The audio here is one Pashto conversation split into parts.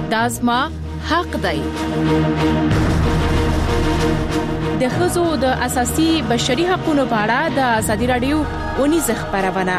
دا زما حق دی. د ښځو د اساسي بشري حقوقو په اړه د ازادي رادیو ونیز خبرونه.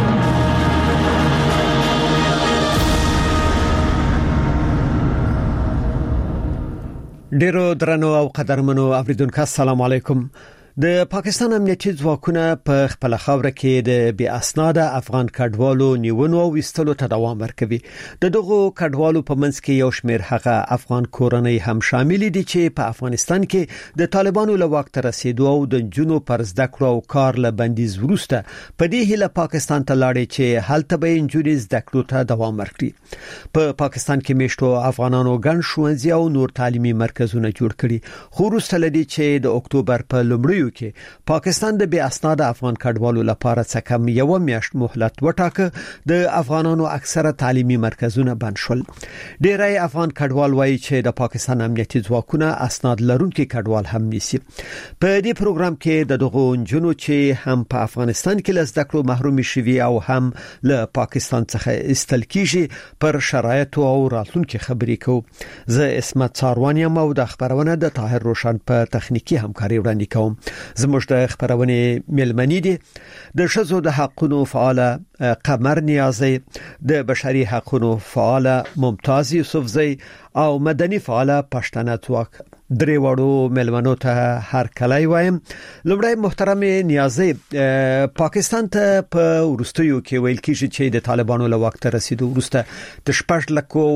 ډیرو درنو او قدرمنو اوریدونکو السلام علیکم. د پاکستان امنیتي ځواکونه په خپل خاور کې د بی اسناد افغان کډوالو نیونو او وستلو ته دوام ورکوي. دغه کډوالو په منځ کې یو شمېر هغه افغان کورنۍ هم شامل دي چې په افغانستان کې د طالبانو له واک ته رسیدو او د جنو پر زده کړو او کار له بندیز وروسته په دې هله پاکستان ته لاړې چې هلته به انجوري زده کړو ته دوام ورکړي. په پاکستان کې میشتو افغانانو ګڼ ښوونځي او نور تعلیمي مرکزونه جوړ کړي. خو وروسته لدی چې د اکتوبر په لومړیو کې پاکستان د بی اسناد افغان کډوالو لپاره څه کم یو میاشت مهلت وټاکه، د افغانانو اکثره تعلیمي مرکزونه بند شول. ډیری افغان کډوال وایي چې د پاکستان امنیتي ځواکونه اسناد لرونکي کډوال هم نیسي. په دې پروګرام کې د دغو جنو چې هم په افغانستان کې له زده کړو محروم شوي او هم له پاکستان څخه استل کیږي پر شرایط او راتلونکو خبرې کوو. زه اسمت څاروانیم او د خبرونه د طاهر روشن په تخنیکی همکاري وړاندې کوم. زموږ د خبرونه ملمنې دي د ښځو د حقوقو فعاله قمر نیازی، د بشري حقوقو فعاله ممتاز یوسفزی او مدني فعاله پښتنه ځواک. درې وړو ملمنو ته هر کله وایم. لومړی محترم نیازی، پاکستان ته په ورستیو کې ویل کیږي چې د طالبانو له واک ته رسیدو وروسته د 8 لکو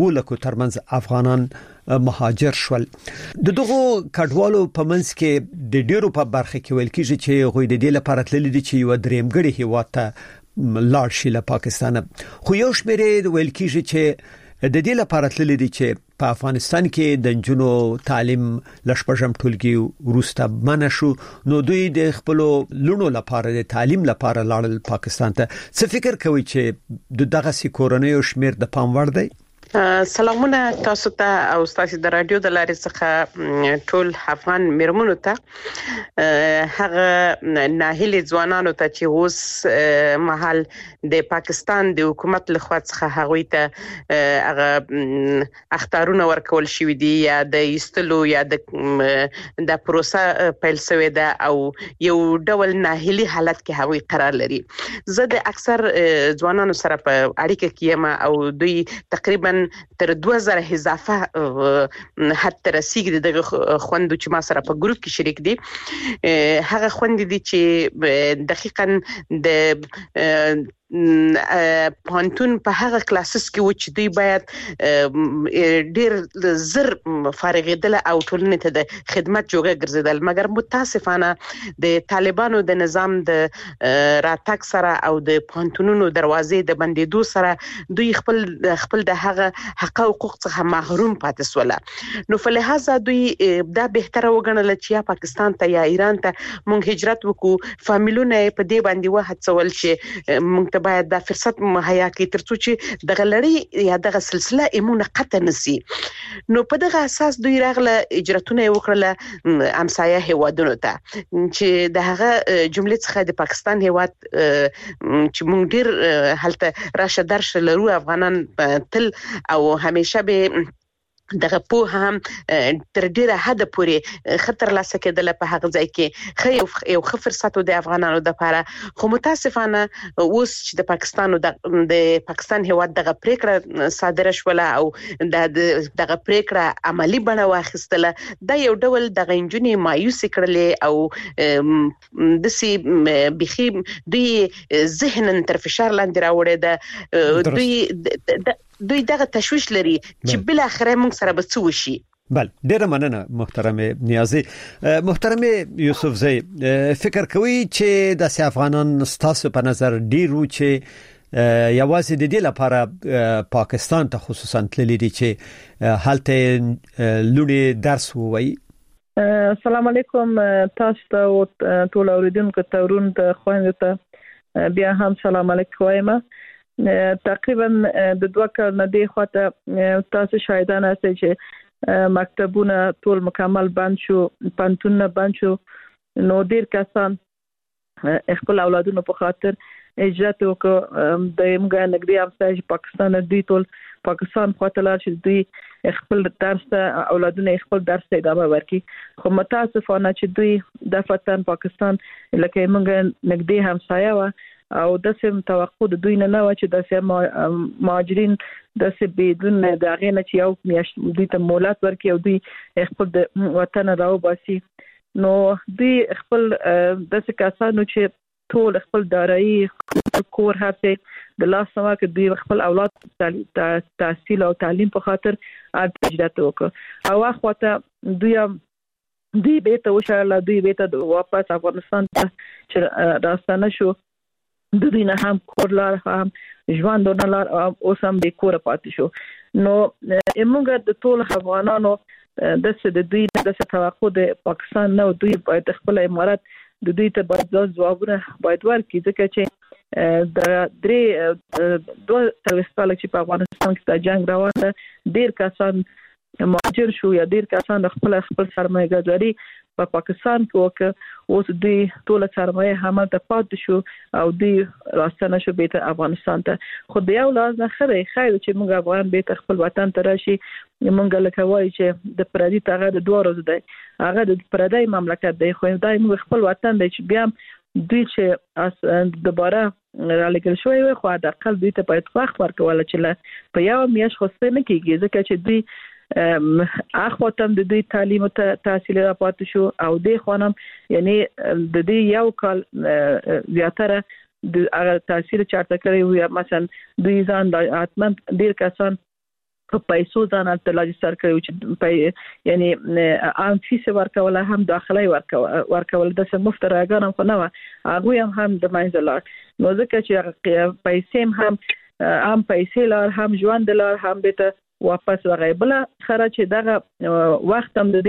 ترمنځ افغانان مهاجر شول. دغه کډوالو په منځ کې د ډیرو په برخه کې ویل کیږي چې غوې د دې لپاره تللی دي چې یو درېمګړي هیواد ته لاړ شي له پاکستان. خو یو شمېر ویل کیږي چې د دې لپاره تللی دي چې په افغانستان کې د جنو تعلیم لشپږم ټولګي وروسته منع شو، نو دوی د خپل لونو لپاره د تعلیم لپاره لاړل پاکستان ته. څه فکر کوي چې دغه سکورنۍ شمیر د پام وړ دی؟ سلامونه تاسو ته او تاسو د رادیو د لارې څخه ټول افغان مرمنو ته، هغه ناهیلي ځوانانو ته چې اوس محل د پاکستان د حکومت لخوا څخه هغوی ته هغه اختارونه ورکول شوی دي یا د ایستلو یا د پروسه پیل شوی ده او یو ډول ناهیلي حالت کې هغوی قرار لري. زه د اکثر ځوانانو سره په اړیکه کې یم او دوی تقریبا تر 2000 اضافه حد تر رسیدي دغه خوندو چې ما سره په ګروپ کې شریک دي. هغه خوند دي چې دقیقاً د پانتون په هغه کلاسز کې و چې دوی باید ډیر زر فارغېدل او ټولنې ته د خدمت جوګه ګرځیدل، مګر متاسفانه د طالبانو د نظام د راتګ سره او د پانتونونو دروازې د بندیدو سره دوی خپل د هغه حق او حقوق څخه محروم پاتې سول. نو فلهذا دوی دا بهتره وګڼل چې یا پاکستان ته یا ایران ته مونږ هجرت وکړو، فامیلونه په دې باندې وهڅول چې مونږ باید دا فرصت مهیا کړي ترڅو چې دغه لړۍ یا دغه سلسله ایمونه قطع نشي. نو په دغه اساس دوی راغله هجرتونه وکړه همسایه هیوادونو ته چې د هغه جملې څخه د پاکستان هیواد چې مونږ ډیر هلته راشه درشه لرو افغانان تل او همیشه به دغه په هم تر ډیره حد پورې خطر لاسه کېدل په هغه ځای کې یو فرصت د افغانانو د لپاره. خو متاسفانه اوس چې د پاکستان هیواد دغه پریکړه صادره شوله او دغه پریکړه عملی بڼه واخیستله، دا یو ډول دغه انجونې مایوس کړلې او دسي بخي دوی ذهنن تر فشار لاندې راوړې ده. دوی دغه تشويش لري چې بل اخره موږ سره به څه وشي. بل ډیره مننه محترم نیازی. محترم یوسفزی، فکر کوي چې د افغانان ستاسو په نظر ډیرو چې یوازې د دې لپاره پاکستان ته خصوصا تللی دي چې هلته لونی درس ووایي؟ السلام علیکم تاسو ته ټول اوریدونکو ته ورونو ته خويندو ته بیا هم سلام علیکم وایم. تقریبا د 2 کال نه دی خواته تاسو شاهدان هستئ چې مکتبونه ټول مکمل بند شو، پانتونونه بند شو. نو ډیر کسان خپل اولادونو په خاطر اجازه وکړه د موږ نګدي افسر پاکستان دوی ټول پاکستان خاطر چې دوی خپل درس اولادونه خپل درس ادامه ورکړي خو متاسفانه چې دوی د فتن پاکستان لکه موږ نګدي همسایه و او د سیم توقع د دوی نه و چې د سیم مهاجرین د سیم بدون د غینه چې یو میاشت دوی ته مولات ورکړي او دوی خپل د وطن راو باسي نو دوی خپل د څه کسانو چې ټول خپل دارایی کور هڅه د لاس سما کې دوی خپل اولاد تحصیل او تعلیم په خاطر اجازه وکړه او واخته دوی به ته وشاله دوی به ته واپس افغانستان ته چې راستانه شو د دوی نه هم کورلار هم ژوند لار اوس هم د کور پاتې شو نو موږ د ټول افغانانو د دوی د توقع د پاکستان نو دوی باید خپل امارات د دوی ته باید ځوابونه باید ورکړي ځکه چې د درې دوه کال چې په افغانستان کې د جنگ روان ده ډیر کسان مهاجر شو یا ډیر کسان خپل سرمایه ګذاري په پاکستان کې وکړه اوس دوی ټول سرمایه هم ته پات شو او دوی راستنه شو به افغانستان ته خو د یو لاس نه خیر چې موږ افغان به خپل وطن ته راشي موږ لکه وایي چې د پردي تغه د دوه ورځې دی هغه د پردي مملکت دی خو دای موږ خپل وطن دی چې بیا دوی چې دوباره را لګل شوی وي خو د اقل دوی ته باید وخت ورکول چې په یو میاشت خو څه نه کیږي ځکه چې دوی اخواتم د دوی تعلیم ته تحصیل را پاتې شو او د خانم یعنی د دې یو کال زیاتره د هغه تحصیل چارته کړی وي مثلا دوی ځان د اتمن ډیر کسان په پیسو ځان ته لاجستر کوي چې یعنی عام فیس ورکول هم داخلي ورکول د مفت راګانم خو نه هغه هم د منځلار نو ځکه چې پیسې هم عام پیسې لار هم ژوند لار هم به واپس وغیبله خره چې دغه وخت هم د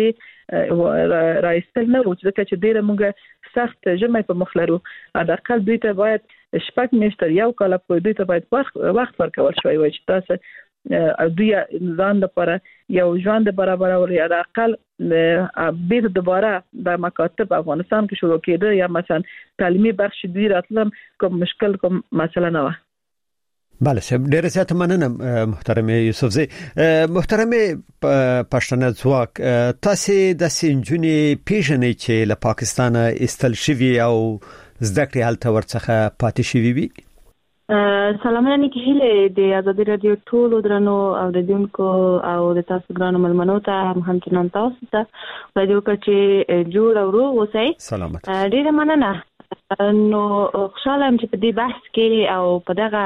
دې راځل نه و چې ډیره موږ سخت جمع په مخ لرو د اقل دوی ته باید شپږ میاشتې یو کال په دوی ته باید وخت ورکول شوی وي چې تاسو دوی ځان لپاره یو ژوند برابر او یا د اقل بیر دوباره د مکاتب افغانستان کې شروع کېده یا مثلا تعلیمي بخش دوی راتلم کوم مشکل کوم مسله نه و بله سب ډیر زیات مننه محترم یوسف زی محترم پښتنه ځواک تاسو د سنجونی پیژنې چې له پاکستان استل شوی او زده کړې حالت ورڅخه پاتې شوی وي سلامونه کېله د ازادي رادیو ټول درنو اوریدونکو او د تاسو ګرانو ملمنو ته هم چنان تاسو ته راډیو کې جوړ او روغ اوسئ سلامت ډیر مننه نو خوشاله ام چې په دې بحث کې او په دغه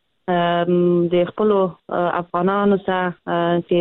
د خپل افغانانو سره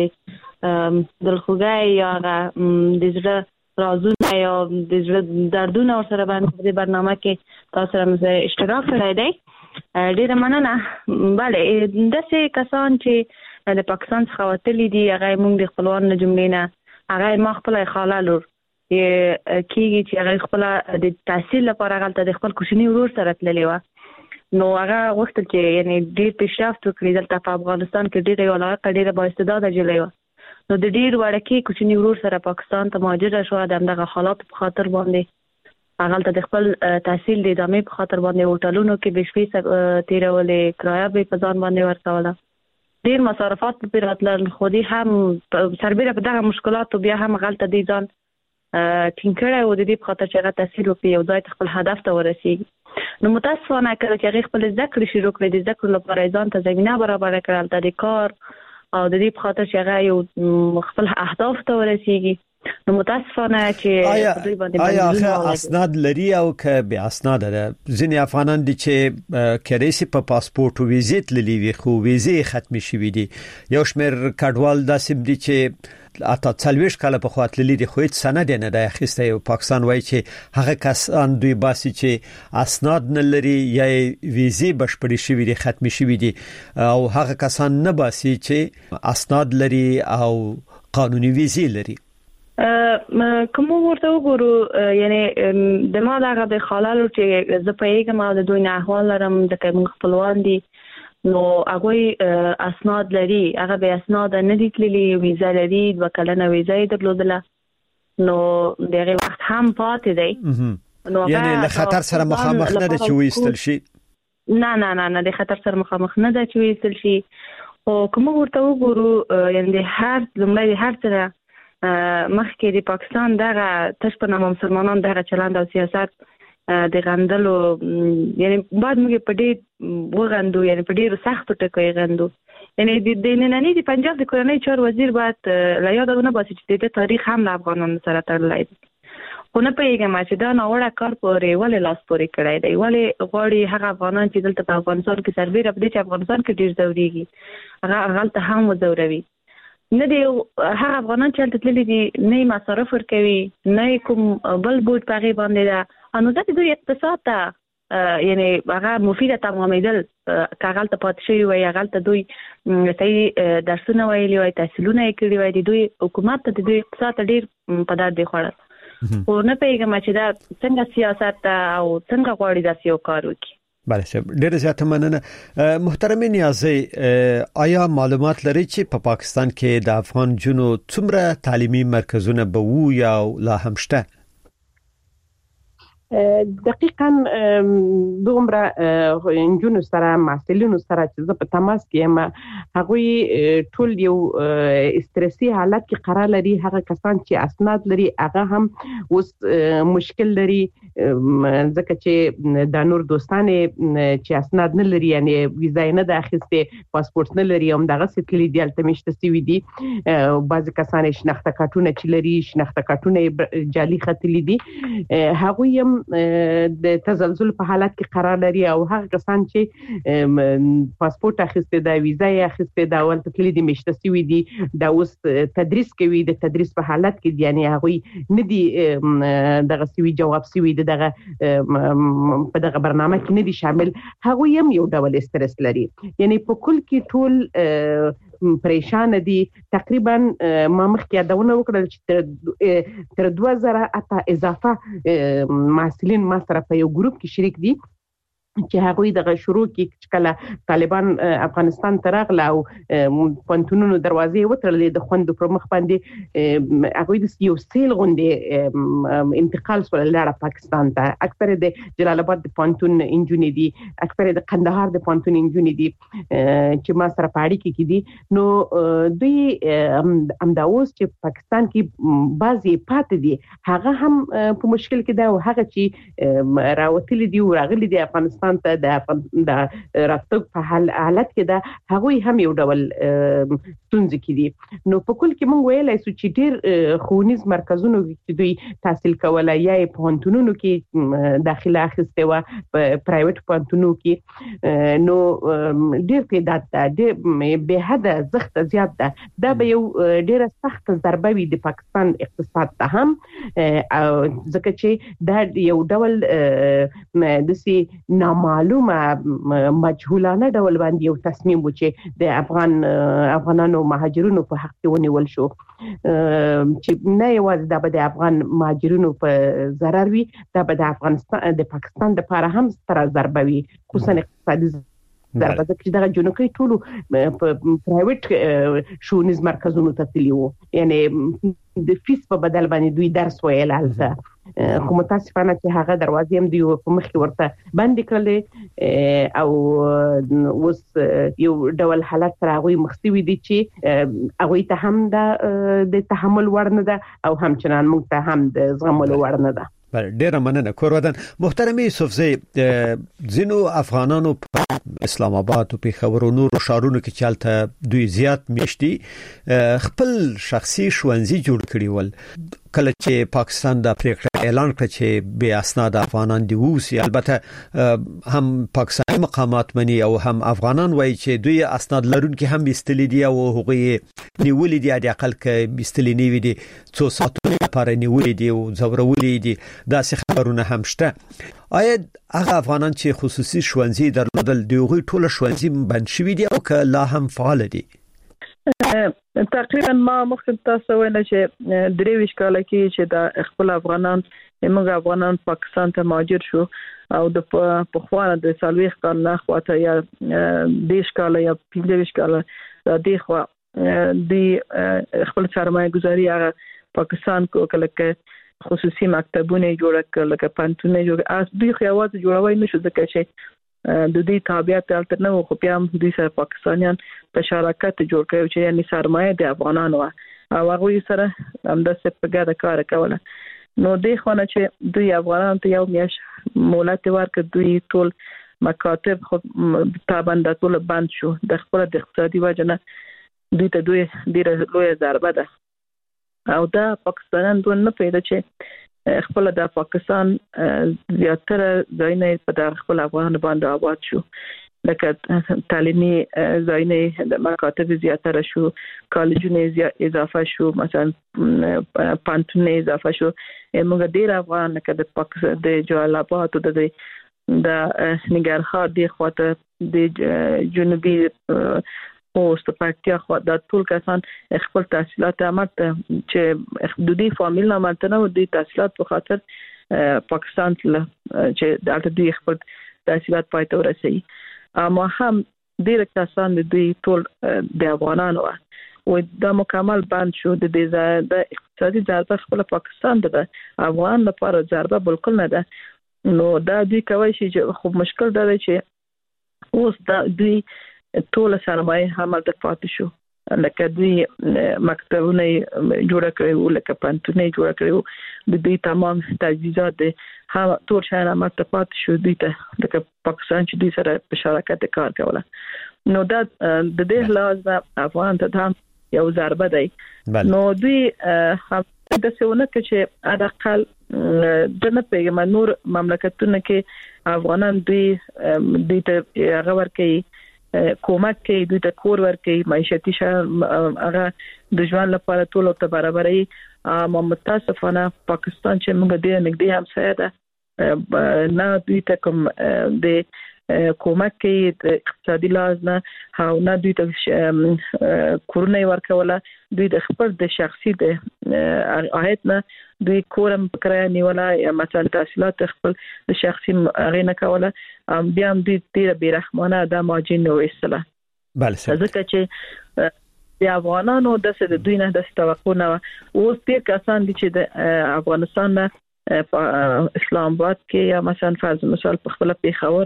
چې دلخوږی یا د زړه رازونه یا د زړه دردونه سره باندې په برنامه کې تاسو سره اشتراک کړی دی ډیره مننه bale داسې کسان چې د پاکستان څخه وتلي دي هغه موږ د خپلوان له جملې نه هغه ما خپل خاله لور کېږي چې هغه خپل د تحصیل لپاره غلطه د خپل کوچنی ورور سره تللی و نو هغه وخت کې یعنی ډیر پیشرفت وکړي دلته په افغانستان کې ډیر یو علاقه ډیر با استعداد جوړي و نو د ډیر وړکې کوچنی ورور سره پاکستان ته مهاجر شو د دغه حالات په خاطر باندې هغه د خپل تحصیل د ادامه په خاطر باندې هوټلونو کې بشپې تیرولې کرایه به په ځان باندې ورکوله ډیر مصارفات په راتلل خو دې هم سربېره په دغه مشکلات بیا هم غلطه دي ځان ټینګړی و د دې په خاطر چې هغه تحصیل وکړي او ځای خپل هدف ته ورسیږي نو متاسفانه کله چې هغه خپل زده کړې شروع کړې د زده کړې لپاره ځان ته زمينه برابر کړل د کار او د دې په خاطر چې هغه یو خپل اهداف ته ورسیږي نو متاسفانه چې دوی باندې آیا اسناد لري او که به اسناد ده ځینې افغانان دي چې کریسي په پاسپورت او ویزیت للی وي خو ویزه ختم شوی دي یو شمېر کډوال داسې دي چې اته 40 کاله په خاطر دي خو هیڅ سند نه ده اخیسته او پاکستان وایي چې هغه کسان دوی باسي چې اسناد نه لري یا ویزه بشپړی شوی دي ختم شوی دي او هغه کسان نه باسي چې اسناد لري او قانوني ویزه لري کوم ورته وګورو یعنی د ما دغه د خلالو چې زه په یګه ما د دوی نه احوال لرم د کوم خپلوان دي نو هغه اسناد لري هغه به اسناد نه دي تللي ویزه لري د وکالنه ویزه درلودله نو دغه وخت هم پاتې دی نو یعنی له خطر سره مخامخ نه دي چې وېستل شي نه د خطر سره مخامخ نه ده چې ویل شي. او کوم ورته وګورو یعنی د هر لمړی د هر سره مخکې د پاکستان دغه تش په نامه مسلمانان دغه چلند او سیاست د غندلو یعنی بعد موږ په دې وغندو یعنی په ډیرو سختو ټکو غندو. یعنی د نننی د پنجاب د کورنۍ چارو وزیر باید لا یادونه باسي چې د تاریخ هم له افغانانو سره تړلی دی. خو نه پوهېږم چې دا ناوړه کار پورې ولې لاس پورې کړی دی، ولې غواړي هغه افغانان چې دلته په افغانستان کې سربیره په دې چې افغانستان کې ډېر ځورېږي هغه هلته هم وځوروي. نه دی هغه افغانان چې هلته تللي دي نه یې مصارف ورکوي، نه یې کوم بل بوج په هغې باندې ده، نو دا د دوی اقتصاد ته یعنی هغه مفیده تمامېدل که هغلته پاتې شوي وای، هغلته دوی صحیح درسونه ویلي وای، تحصیلونه یې کړي وای، د دوی حکومت ته د دوی اقتصاد ته ډېر په درد دی خوړل. خو نه پوهېږم چې دا څنګه سیاست او څنګه غواړي داسې یو کار وکړي. بله صاحب ډېره زیاته مننه. محترمه نیازی، آیا معلومات لري چې په پاکستان کې د افغان جنو څومره تعلیمي مرکزونه به وو یا لا هم شته؟ دقیقاً دومره انجونو سره محصلینو سره چې زه په تماس کې یم هغوی ټول یو استرسي حالت کې قرار لري. هغه کسان چې اسناد لري هغه هم اوس مشکل لري ځکه چې د نور دوستانه چې اسناد نه لري یعنی ویزا نه د اخیسته پاسپورت نه لري هم دغه ستلی دی التمشت سی وی دي. بعضی کسان شناخته کارتونه چې لري شناخته کارتونه جعلي ختلي دي هغوی هم د تزلزل په حالت کې قرار لري او هغه کسان چې پاسپورت اخیسته دا ویزا یې اخیسته دا ول تکلی دي مشته سی دي دا اوس تدریس کوي د تدریس په حالت کې یعنی هغه نه دي دغه سی جواب سی دغه په دغه برنامه کې نه دي شامل. هغه هم یو ډول استرس لري یعنی په کل کې ټول پریشان دي. تقریبا ما مخکې یادونه وکړل چې تر 2008 اضافه محصلین ما سره په یو ګروپ کې شریک دي چې هغوی دغه شروع کې کله طالبان افغانستان ته راغله او پونتونونو دروازې وتړلې د خوندو پر مخ باندې هغوی د یو سیل غوندې انتقال سول لاړه پاکستان ته. اکثر د جلال آباد د پونتون انجونې دي، اکثر د قندهار د پونتون انجونې دي چې ما سره په اړیکه کې دي. نو دوی همدا اوس چې پاکستان کې بعضی پاتې دي هغه هم په مشکل کې ده او هغه چې راوتلي دي او راغلي دي افغانستان ته د راتګ په حالت کې ده هغوی هم یو ډول ستونزې کې دي. نو په کل کې موږ ویلای شو چې ډېر ښوونیز مرکزونو کې دوی تحصیل کولای یا پوهنتونونو کې داخله اخیسته و په پرایویټ پوهنتونونو کې نو ډېر تعداد ده به حد زخت زیات ده. دا به یو ډېر سخت ضربه وي د پاکستان اقتصاد ته هم ځکه چې دا یو ډول دسي نامعلومه مجهولانه ډول باندې یو تصمیم و چې د افغانانو مهاجرونو په حق کې ونیول شو چې نه یوازې دا به د افغان مهاجرونو په ضرر وي، دا به د افغانستان د پاکستان لپاره هم ستره ضربه وي خصوصا اقتصادي ضربه ځکه چې دغه جنوکي ټولو په پرایویټ ښوونیز مرکزونو ته تللي وو یعنی د فیس په بدل باندې دوی درس ویل هلته. خو متاسفانه چې هغه دروازې هم دوی په مخ کې ورته بندې کړلې او اوس یو ډول حالت سره هغوی مخ شوي دي چې هغوی ته هم د تحمل وړ نه ده او همچنان موږ ته هم د زغملو وړ نه ده. ډیره مننه کورودن. محترمه یوسفزی، ځینو افغانانو په اسلام آباد او پیښور او نورو شهرونو کې چالت دوی زیات میشتي خپل شخصي ښوونځي جوړ کړي ول. کله چې پاکستان د پریکړه اعلان کړ چې بې اسناد افغانان دی ووسی، البته هم پاکستاني مقامات مني او هم افغانان وایي چې دوی اسناد لرونکي هم استلی دي او هغه نیولې دي د عقل کې استلی نیوي دي څو ساعتونو لپاره نیولې دي او زورولې دي. دا څه خبرونه هم شته. آیا هغه افغانان چې خصوصي ښوونځي درلودل دوی ټول ښوونځي بند شوي دي او که لا هم فعال دي؟ تقریبا ما مخکې تاسو ویل چې 23 کال کې چې د خپل افغانان موږ افغانان پاکستان ته مهاجر شو او د په خوانه د سالويخ کال نه خواته یا 10 کال یا 15 کال د دې خوا د خپل سرمایه گذاري هغه پاکستان کو کله خصوصي مکتبونه جوړ کړل لکه پانتونه جوړ اس دوی خو یوازې جوړوي نشو ځکه چې د دې تابعیت البته نو خو بیا د پاکستانیان په شراکت جوړ کړو چې یعنی سرمایه د افغانانو او هغه سره هم د سپګه کار کوله نو د خونه چې دوی افغانان ته یو میاش مولات ورکړ دوی ټول مکاتب خو تابعیت ټول بند شو د خپل د اقتصادي وجنه دوی ډیره لوی ضربه ده او دا پاکستانیان دوی نه پیدا چې خپل د پاکستان زیاتره ځایونه په خپل افغان باندې آباد شو لکه تعلیمي ځایونه د مکاتب زیاتره شو کالجونه اضافه شو مثلا پانتونه اضافه شو موږ ډیر افغان لکه د پاکستان د جلال آباد او د ننګرهار دی خواته د جنوبي پوسټ پکتیا خو د ټول کسان خپل تحصیلات عملته چې حدودي فامیل نه مالته نو د تحصیلات په خاطر پاکستان چې د دوی خپل تحصیلات پاتې ورسي اما هم ډیر کسان د دوی ټول د افغانانو او د مکمل بند شو د اقتصادي ضربه خپل پاکستان ده افغان لپاره ضربه بالکل نه ده نو دا دوی کوي چې خو مشکل ده چې اوس دا دوی ټول سرمایه هم د پاتې شو لکه دوی مکتبونه جوړ کړو لکه پانتونه جوړ کړو د دې تمام تجهیزات هم ټول شاین هم د پاتې شو دوی ته لکه پاکستان چې دوی سره په شراکت کار کوله نو دا د دې لازم افغان ته هم یو ضربه دی نو دوی هم د څونه چې اډقل د نه پیغام نور مملکتونو کې افغانان دوی ته غوړ کوي کومک کوي دوی ته کور ورکوي معیشتي هغه د ژوند لپاره ټول ته برابرۍ متاسفانه پاکستان چې موږ دې نږدې هم ساده نه دوی ته کوم د کومک کوي د اقتصادي لحاظ نه او نه دوی ته کورونه ورکوله دوی د خپل د شخصي د عاید نه دوی کورم کرای نیولا یا مثلا تحصیلات خپل د شخصي غینه کوله بیا هم دوی ډیر بیرحمانه د ماجین نو استله بله ځکه چې د افغانانو د دوی نه د توقع نه اوس ډیر کسان دي چې د افغانستان نه اسلام آباد کې یا مثلا فرض مثال په خپل پیښور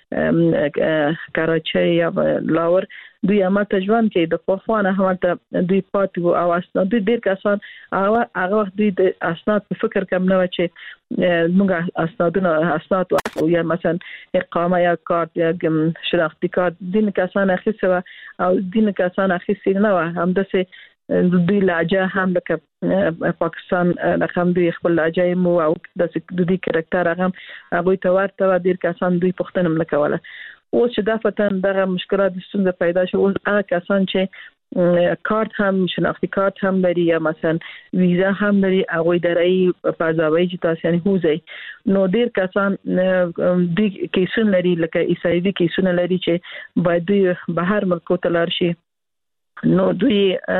کراچۍ یا لاور دوی امته ژوند کې د پخوانه همته دوی پاتو او اسناد دوی ډیر کسان هغه وخت دوی د اسناد په فکر کم نه و چې موږ اسناد او یا مثلا اقامه یا کارت یا شناختی کارت دین کسان اخیسته او دین کسان اخیسته نه و هم دسه دوی لهجه هم لکه پاکستان رقم دوی خپل لهجه مو او د دوی کریکټر هغه ته ورته ډیر کسان دوی پښتنه ملکواله او چې د فتن دغه مشکلات ستونزه پیدا شو او هغه کسان چې کارت هم شناختی کارت هم لري یا مثلا ویزا هم لري هغه درای فضاوی چې تاسو یعنی هوځي نو ډیر کسان د کیسونه لري لکه ایسایوي کیسونه لري چې باید دوی بهر ملکو ته لاړ شي نو دوی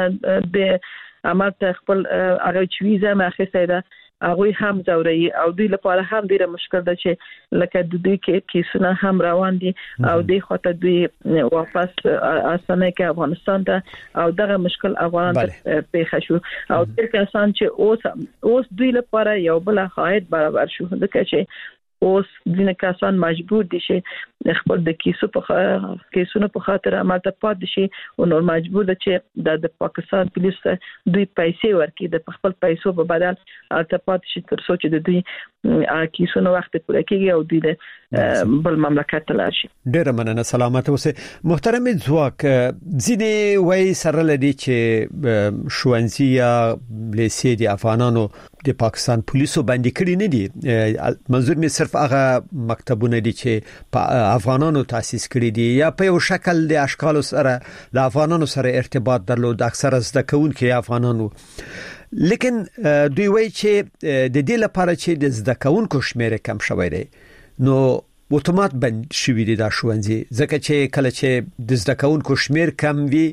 د امرته خپل هغه چې ویزا ماخسته ده هغه هم ضروري او دوی لپاره هم ډیره مشکل ده چې لکه د دوی کې کیسونه هم روان دي او دوی خاطر دوی واپس اسانه کې افغانستان ته او دغه مشکل افغان ته پیښ شو او د کسان چې اوس دوی لپاره یو بل حایت برابر شو ځکه چې اوس ځینې کسان مجبور دي چې خپل د کیسونو په خاطر عملته پاتې شي او نور مجبور دي چې د پاکستان پولیس دوی پیسې ورکړي د خپل پیسو په بدل عملته پاتې شي تر څو چې د دوی کیسونو وخت پوره کیږي او دوی بل مملکت ته لاړ شي. ډیره مننه سلامت اوسه محترم ځواک ځینې وایي سره لدی چې شوانزي یا لیسې د افغانانو د پاکستان پولیسو باندې کړی نه دي منظور می صرف هغه مکتبونه دي چې په افغانانو تاسیس کړی دي یا په یو شکل د اشکال سره له افغانانو سره ارتباط درلود اکثره زده کوونکي افغانانو لیکن دوی وایي چې د دې لپاره چې د زده کوونکو شمیر کم شوی دی نو اتومات بند شوی دی دا شوانزي ځکه چې کله چې د زده کوونکو شمیر کم وي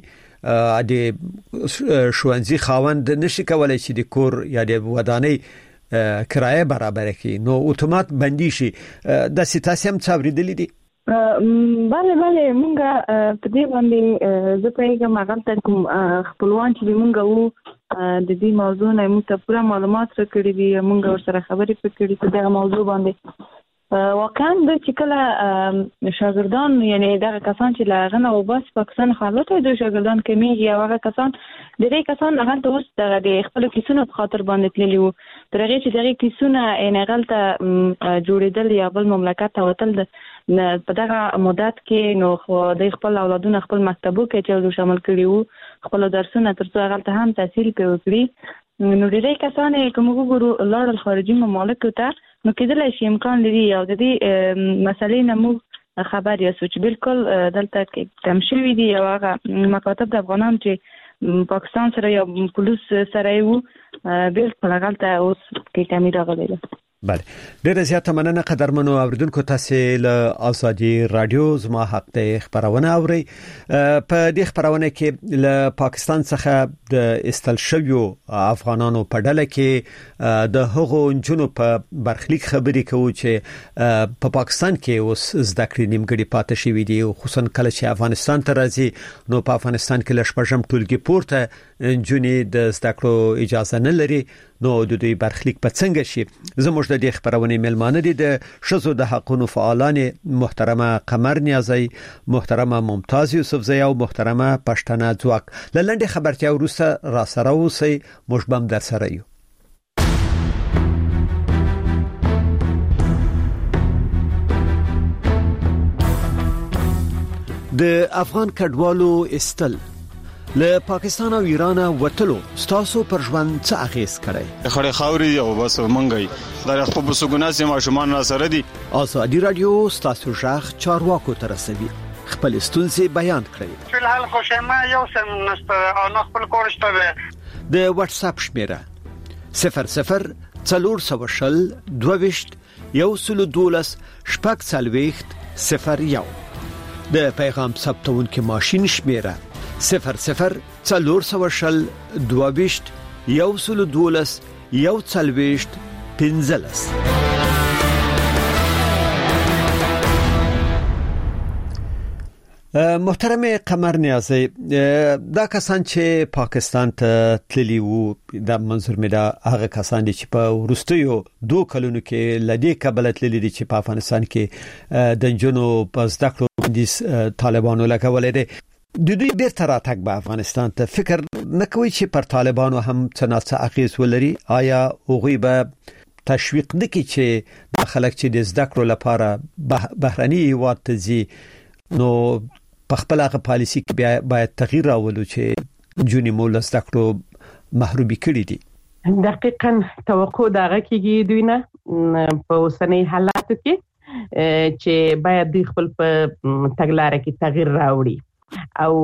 د شوانزي خاوند نشي کولای چې د کور یا د ودانۍ کرایه برابر کړي نو اتومات بندي شي د سیاسي هم څاوریدلې دي. بله مونږه په دې باندې زه پیغام هغه کوم خپلوان چې مونږه وو د دې موضوع نه موږ ته پوره معلومات راکړي دي مونږ ورسره خبرې وکړې په دغه موضوع باندې واقعا د چې کله شاګردان یعنی دا کسان چې لاغنه او بس پاکستان خالته د شاګردان کمیږي او هغه کسان ډېری کسان هغه ته اوس د خپل کیسونو په خاطر باندې تللی وو ترغه چې دغه کیسونه یې غلطه جوړیدل یا بل مملکت ته وتل په دغه مدت کې نو خو د خپل اولادونو خپل مکتبو کې چې شامل کړي وو خپل درسونه ترڅو هغه ته هم تحصیل کوي نو ډېری کسان کوم وګورو لاړ خارجي ممالک ته نو کېدلای شي امکان لري او د دې مسلې نه موږ خبر یاست چې بالکل دلته کې کم شوی دی او هغه مکاتب د افغانان چې پاکستان سره یا پولیس سره یو بالکل غلطه اوس کې کمی راغلی ده. بله ډیره زیاته مننه قدرمنو اوریدونکو تاسو له ازادي رادیو زما حق ته خبرونه اوري په دې خبرونه کې له پاکستان څخه د استل شویو افغانانو په ډله کې د هغو جنونو په برخلیک خبرې کوي چې په پاکستان کې اوس زده کړې نیمګړي پاتې شوې دي خصوصا کله چې افغانستان ته راځي نو په افغانستان کې لشپږم ټولګي پورته جنې د زده کړو اجازه نه لري نو د دوی برخلیک په څنګه شي زموږ د دې خبرونه ملمانه دي د شذو د حقوقو فعالان محترمه قمر نیازی محترمه ممتاز یوسفزی او محترمه پښتنه ځواک لنډه خبرتیا وروسته را سره اوسئ موږ بم در سره یو. د افغان کډوالو استل له پاکستان او ایران وټلو ستاسو پر ژوند څه اغیز کړي خړې خاوري او بس منګي دا خپل بسګوناسي ماشومان را سره دي ازادي رادیو ستاسو ژغ چارواکو تر رسوي خپل ستونزې بیان کړئ فلحال خو شمه یو سم نست او خپل کورشته د واتس اپ شمیره 00 400 22 112 شپږ څلويخت 01 د پیغام ثبتون کې ماشين شمیره 00 400 22 112 112 15 محترم قمر نیازی دا کسان چې پاکستان ته تللی وو د منظور مې دا هغه کسان دي چې په ورستیو 2 کلونو کې لدی کابل تللی دي چې په افغانستان کې د جنو په زده کړو باندې طالبانو لګولې دي د دوی بیرته راتګ به افغانستان ته فکر نه کوي چې پر طالبانو هم څه اغیز ولري آیا هغوی به تشویق نکړي چې د خلک چې د زده کړو لپاره بهرني هیواد ته ځي نو په خپل هغه پالیسي کې باید تغییر راولو چې جونی مول زده کړو محرومي کړي دي دقیقاً توقع دغه کېږي دوی نه په اوسنۍ حالاتو کې چې باید دوی خپل په تګلارې کې تغییر راوړي او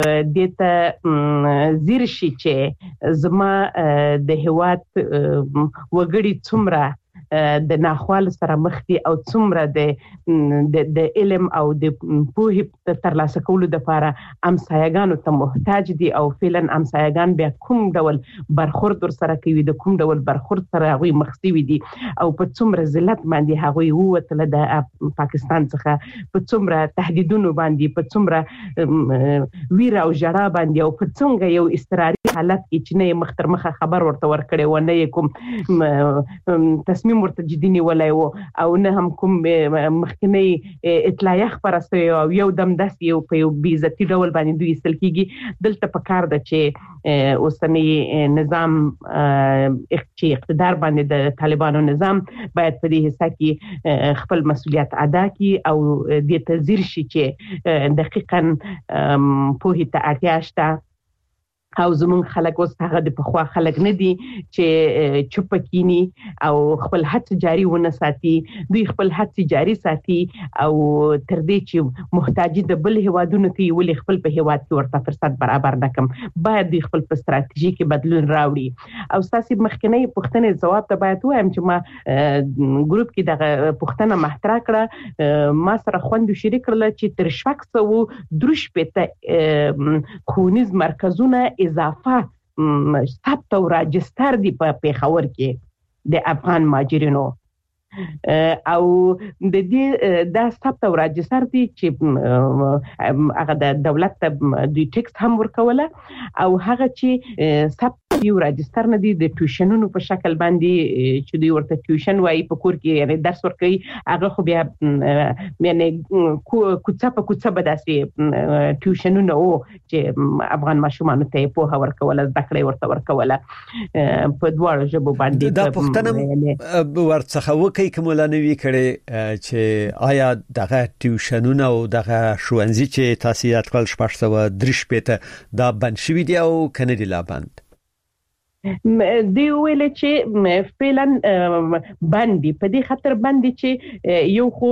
دته زیر شي چې زما د هواد وګړي څومره د ناخوال سره مخ دي او څومره د علم او د پوهې ترلاسه کولو لپاره امسایګانو ته محتاج دي او فعلا امسایګان بیا کوم ډول برخورد سره کوي د کوم ډول برخورد سره غوي مخسوي دي او په څومره ذلت باندې هغوی ووتل د پاکستان څخه په څومره تهدیدونو باندې په څومره ویره او جړا باندې او په څنګه یو استراري حالت کې چې نه مختر مخه خبر ورته ورکړي و نه کوم تصمیم ورته جدي نیولای وو او نه هم کوم مخکنی اطلاعیه خبره سوی او یو دم داس یو په یو بیزتی ډول باندې دوی استل کیږي دلته په کار ده چې اوسنی نظام چې اقتدار باندې د طالبانو نظام باید په دې حصہ کې خپل مسؤلیت ادا کړي او د تزیر شي چې دقیقاً په هیته اړتیا شته او زمون خلک اوس هغه د پخوا خلک نه دي چې چوپ کینی او خپل حد جاری ونه ساتي دوی خپل حد جاری ساتي او تر دې چې محتاجي د بل هوادونو کې ولې خپل په هواد کې ورته فرصت برابر نکم باید دوی خپل په ستراتیژي کې بدلون راوړي او تاسو مخکنی پوښتنې جواب ته باید وایم چې ما ګروپ کې دغه پوښتنه مطرح کړه ما سره خوندو شریک کړل چې تر شپږ سو دروش پته خونیز مرکزونه اضافه ثبت او راجستر دی په پیښور کې د افغان ماجرینو او د دې د ثبت او راجستر دي چې هغه د دولت د ټیکس هم ورکوله او هغه چې ثبت یو راجستر نه دي د ټیوشنونو په شکل باندې چې دوی ورته ټیوشن وایي په کور کې یعنی درس ورکوي هغه خو بیا یعنی کوڅه په کوڅه به داسې ټیوشنونه او چې افغان ماشومان ته په ورکول زده کړې ورته ورکول په دواړو ژبو باندې دا پښتنه ورڅخه وکي کوملانوي کړي چې آیا دغه ټیوشنونه او دغه ښوونځي چې تاسو یاد کول شپږ درش پته دا بند شوی دی او کنه دی لا بند دی ویل چې فعلا باندې په دې خاطر باندې چې یو خو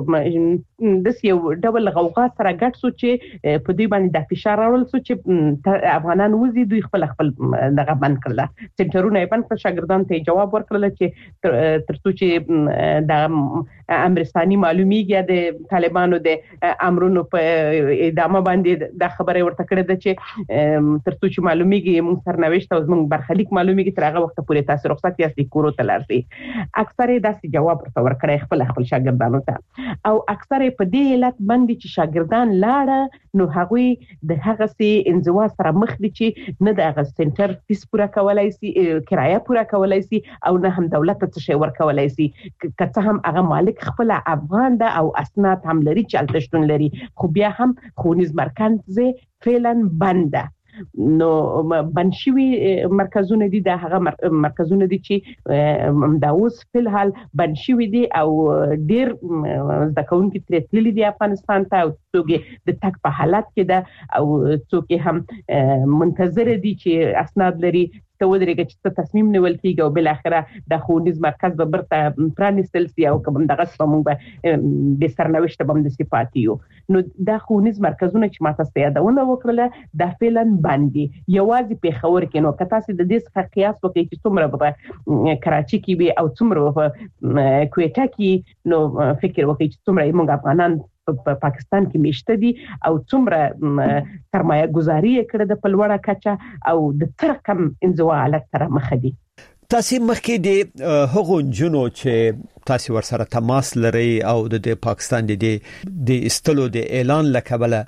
د یو ډول غوغا سره ګډ سو چې په دې باندې د فشار راول سو چې افغانان وزي دوی خپل دغه بند کړل سنټرونه یې بند کړ شاګردان ته جواب ورکړل چې ترڅو چې د امرستاني معلومیږي د طالبانو د امرونو په ادامه باندې د خبره ورته کړې ده چې ترڅو چې معلومیږي موږ سرنوشت او موږ خلیک معلومیږي تر هغه وخت پورې تاسو رخصت یاستئ کورو ته لاړئ اکثره داسې جواب ورته ورکړی خپل شاګردانو ته او اکثره په دې علت باندې چې شاګردان لاړه نو هغه د هغه سي انزوا سره مخ دي چې نه د هغه سنټر فیس پوره کولای سي کرایه پوره کولای سي او نه هم دولت ته څه ورکولای سي کته هم هغه مالک خپل افغان ده او اسناد هم لري چې التشتون لري خو بیا هم خونیز مرکز فعلا بنده نو بنشوي مرکزونه دي د هغه مرکزونه دي چې دا اوس په الحال بنشوي دي او ډیر ځکهونکي ترتللي دي افغانستان ته او څوک د تک په حالت کې ده او څوک هم منتظر دي چې اسناد لري ته ودرېږي چې تصمیم نیول کیږي او بل اخره د خونیز مرکز به برته پرانستل سي او کوم دغه سمون به د سرنوشت باندې صفاتیو نو د خونیز مرکزونه چې ماته ستیادونه وکړه د فعلا باندې یوازې په خبر کې نو کته سي د دې څخه قیاس وکړي چې څومره په کراچي کې به او څومره په کویټا کې نو فکر وکړي چې څومره موږ افغانان په پاکستان کې میشته دي او څومره سرمایه گذاري کړې د پلوړه کچا او د ترکم انزوا حالت سره مخ دي تاسو مخکې د هغو جنو چې تاسو ورسره تماس لري او د پاکستان د استلو د اعلان لکبله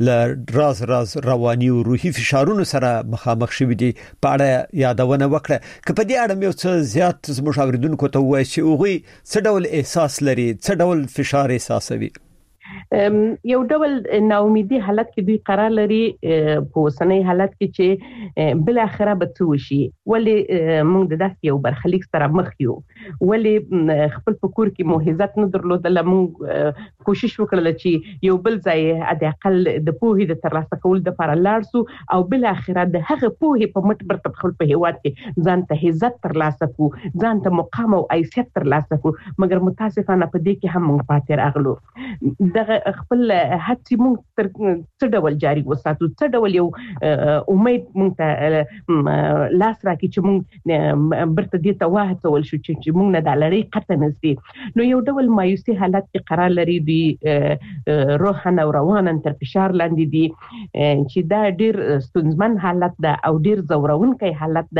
راز رواني او روحي فشارونو سره مخامخ شوي دي په اړه یادونه وکړه چې په دې اړه مې څه زیات مشاوردونکو ته وایي چې هغه څه ډول احساس لري څه ډول فشار احساسوي یو ډول ناامیدي حالت کې دوی قرار لري په وسنۍ حالت کې چې بل اخره به څه وشي ولی موږ د داسې یو برخلیک سره مخ یو ولی خپل فکر کې موهزت نه درلودل موږ کوشش وکړل چې یو بل ځای د اقل د پوهې د ترلاسه کول د لپاره لاړ سو او بل اخره د هغه پوهې په مټ برته خپل په هیواد کې ځان ته عزت ترلاسه کو ځان ته مقام او حیثیت ترلاسه کو مګر متاسفانه په دې کې هم موږ پاتې راغلو دغه خپل هڅې موږ تر څه ډول جاری وساتو څه ډول یو امید موږ ته لاس راکړي چې موږ برته دې ته وهڅول شو چې موږ نه د لړۍ قطع نسي نو یو ډول مایوسي حالت کې قرار لري دی روحاً او روانا تر فشار لاندې دي چې دا ډیر ستونزمن حالت ده او ډیر زورونکی حالت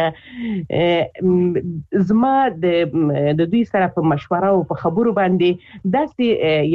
ده زما د دوی سره په مشوره او په خبرو باندې داسې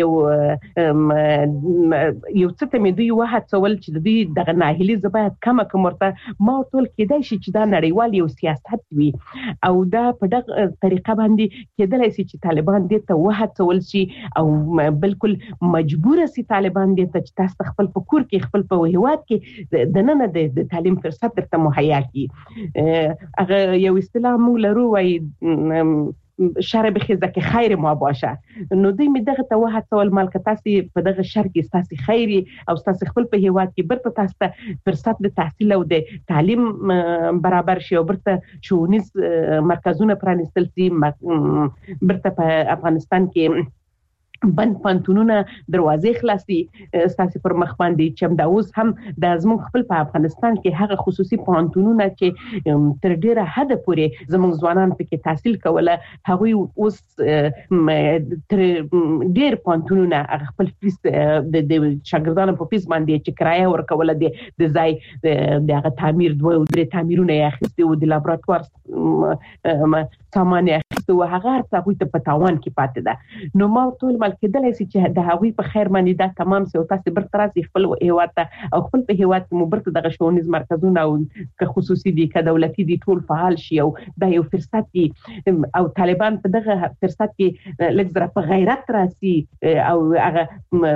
یو څه ته مې دوی وهڅول چې دوی دغه ناهیلي زباید کمه کومرته ما ټول کېدای شي چې دا نړیوال یو سیاست وي او دا په دغه طریقه باندې کېدای شي چې طالبان دې ته وهڅول شي او بالکل مجبور سي طالبان دې ته چې تاسو خپل په کور کې خپل په هیواد کې د نن د تعلیم فرصت درته مهیا کړي هغه یو اصطلاح مو لرو وای شر بخیزه که خیر ما باشه نو دوی می دغه ته وهڅول مالک تاسو په دغه شر کې تاسو خیری او تاسو خپل په هیواد کې برته تاسو فرصت د تحصیل او د تعلیم برابر شي او برته شونیز مرکزونه پرانستل سي برته په افغانستان کې بند پانتونونه دروازې خلاصي تاسو پر مخ باندې چې دا اوس هم د زموږ خپل په افغانستان کې هغه خصوصي پانتونونه چې تر ډیره حد پورې زموږ ځوانان پکې تحصیل کوله هغه اوس تر ډیر پانتونونه هغه خپل فیس د شاګردانو په فیس باندې چې کرایه ورکوله د ځای د هغه تعمیر دوه او درې تعمیرونه یې اخیستي او د لابراتوار سامان یې اخیستو هغه هغه ته په تاوان کې پاتې ده. نو ما ټول مل کېدلای شي چې د هغوی په خیر باندې دا تمام سي او تاسو برته راځي خپل هیواد ته او خپل په هیواد کې مو برته دغه ښوونیز مرکزونه او که خصوصي دي که دولتي دي ټول فعال شي او دا یو فرصت دی او طالبان په دغه فرصت کې لږ زره په غیرت راسي او هغه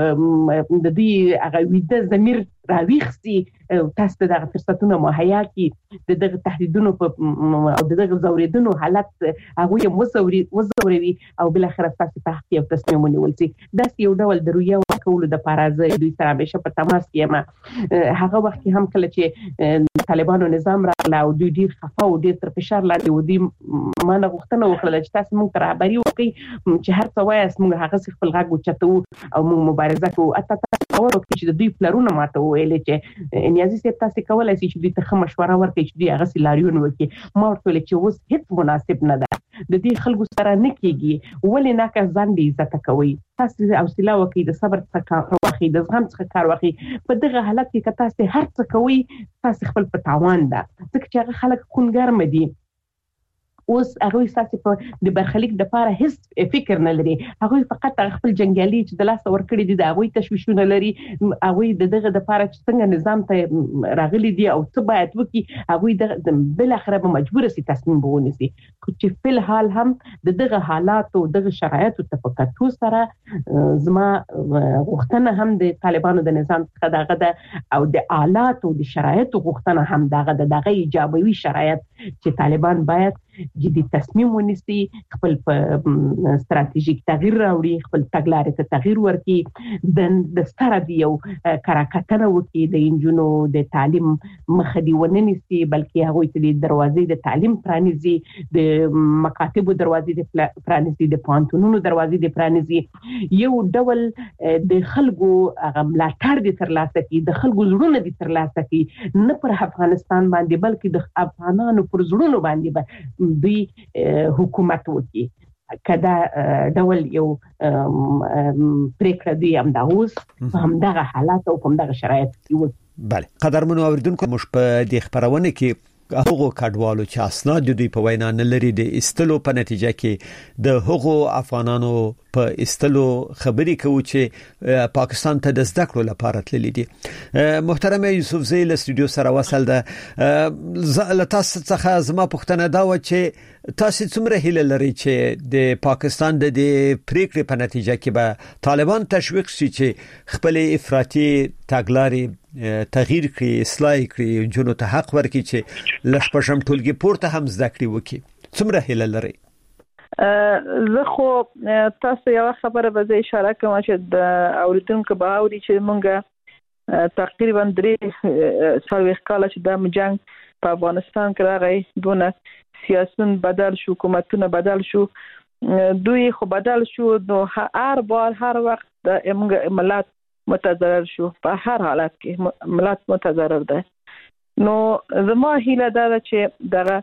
د دې هغه ویده ضمیر راويخسي تاسو ته دغه فرصتونه مهیا کی د دغه تهدیدونو او دغه زوریدونو حالت هغه وزوري او بل اخر تاسو په حق یو تصمیم ونیول سي دا یو ډول درویه کول د پارازه دوی سره به په تماس کې ما هغه وخت هم کله چې طالبانو نظام راغله او دوی ډیر خفه او ډیر تر فشار لاندې ودی ما نه غوښتنه وکړه چې تاسو موږ ته رهبري وکړي چې هر څه وایي موږ هغه خپل غږ وچتو او موږ مبارزه کوو اته تاسو ورته چې دوی پلرونه ماته ویل چې نیازي سي تاسو کولای شئ چې دوی ته مشوره ورکړي چې دوی هغه سلاریون وکړي ما ورته چې اوس هیڅ مناسب نه ده د دې خلکو سره نه کیږي ولې نه که ځان دې عزت کوي تاسو حوصله وکړئ د صبر څخه کار واخلئ د زغم څخه کار واخلئ په دغه حالت کې که تاسو هر څه کوي تاسو خپل په تاوان ده ځکه چې هغه خلک خونګرم دي اوس هغه تاسو په د برخلیک د پاره هیڅ فکر نه لري هغه فقط خپل جنگیالي چې د لاس ورکړي دي د هغه تشویشونه لري هغه دغه د پاره چې څنګه نظام ته راغلي دي او څه باید وکي هغه د بل اخره به مجبور سي تصمیم بونیسي چې په حال هم دغه حالات او دغه شرایط او تفکاتو سره زما غوښتنه هم د طالبانو د نظام څخه دغه او د آلات او د شرایط غوښتنه هم دغه ایجابوي شرایط چې طالبان باید جدي تصمیم ونیسي خپل ستراتیژیک تغییر راوړي خپل تګلارې ته تغییر ورکړي د ستاره دی یو کراکټنه وکړي د انجونو د تعلیم مخه دی ونیسي بلکې هغه ته د دروازې د تعلیم پرانیزي د مکاتبو دروازې د پرانیزي د پانتونونو دروازې د پرانیزي یو ډول د خلکو هغه ملاتړ دي ترلاسه کړي د خلکو زړونه دي ترلاسه کړي نه پر افغانستان باندې بلکې د افغانانو پر زړونو باندې دوی حکومت وکړي کدا ډول یو پریکړه دی هم دا اوس هم دغه حالات او هم دغه شرایط یو بله قدرمنو اوریدونکو مش په دې خبرونه کې هغه کډوالو چې اسناد د دوی په وینا نه لري د استلو په نتیجه کې د هغو افغانانو په استلو خبري کوي چې پاکستان ته د زده کړو لپاره تللي دي. محترم یوسف زیل استودیو سره وصل ده تاسو څخه زما پوښتنه دا و چې تاسو څومره هیله لري چې د پاکستان د پریکړې په نتیجه کې به طالبان تشویق شي چې خپل افراطي تګلارې تغییر کړي اصلاح کړي جنو ته حق ورکړي چې لښپشم ټولګي پورته هم زده کړي وکړي څومره هیله لري؟ زه خو تاسو یو خبره به اشاره کوم چې د اوریدونکو به اوري چې مونږه تقریبا 3 سالويخ کال چې د جنگ په افغانستان کې راغی دونه سیاستون بدل شو حکومتونه بدل شو دوی خو بدل شو نو هر بار هر وخت د ملت متضرر شو په هر حالت کې ملت متضرر ده نو زما هیله ده چې دغه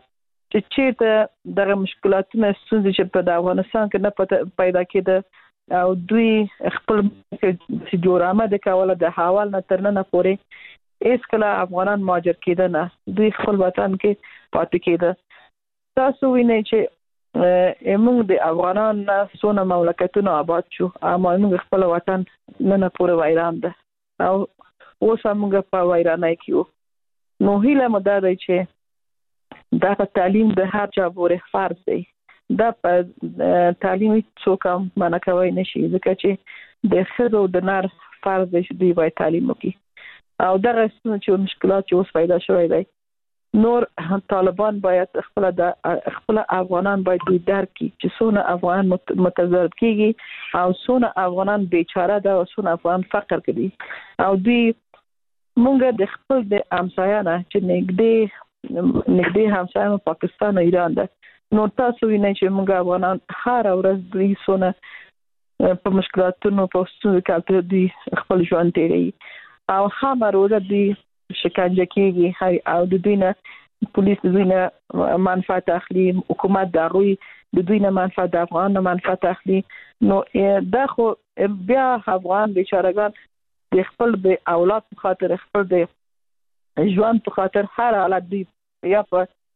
چې دغه مشکلاتونه ستونزې چې په افغانستان کې نه پیدا کېده او دوی خپل سیډورامه د کوله د حوال نه ترنه پورې اس کله افغانان مهاجر کېده نه دوی خپل وطن کې پاتې کېده تاسو وینئ چې موږ د افغانان سونه مملکتونه آباد شو اما موږ خپل وطن نه پورې وایران ده او اوس موږ په وایرانای کې نو هیله مو ده چې دا تعلیم د هر چا پورې فرض دی دا په تعلیم څوک هم منع کوي نشي ځکه چې د ښځو د نر فرض دی چې دوی باید تعلیم وکړي او دغه څه مشکلات چې اوس پیدا شوی دی نور طالبان باید خپل افغانان باید دوی درک کړي چې څونه افغان متضرر کیږي او څونه افغانان بیچاره ده او څونه افغان فقر کوي او دوی مونږ د خپل د همسایانه چې نږدې همسایه پاکستان او ایران ده نو تاسو وینئ چې موږ افغانان هر ورځ دوی سونه په مشکلاتونو په ستونزو کې دوی خپل ژوند تیروي او هغه روزه دوی شکنجه کیږي او د دوی نه پولیس دوی نه منفعت اخلي حکومت د دوی نه منفعت د افغان نه منفعت اخلي نو دا خو بیا افغان بیچارهګان د خپل به اولاد په خاطر خپل د ژوند په خاطر هر حالت دی یا په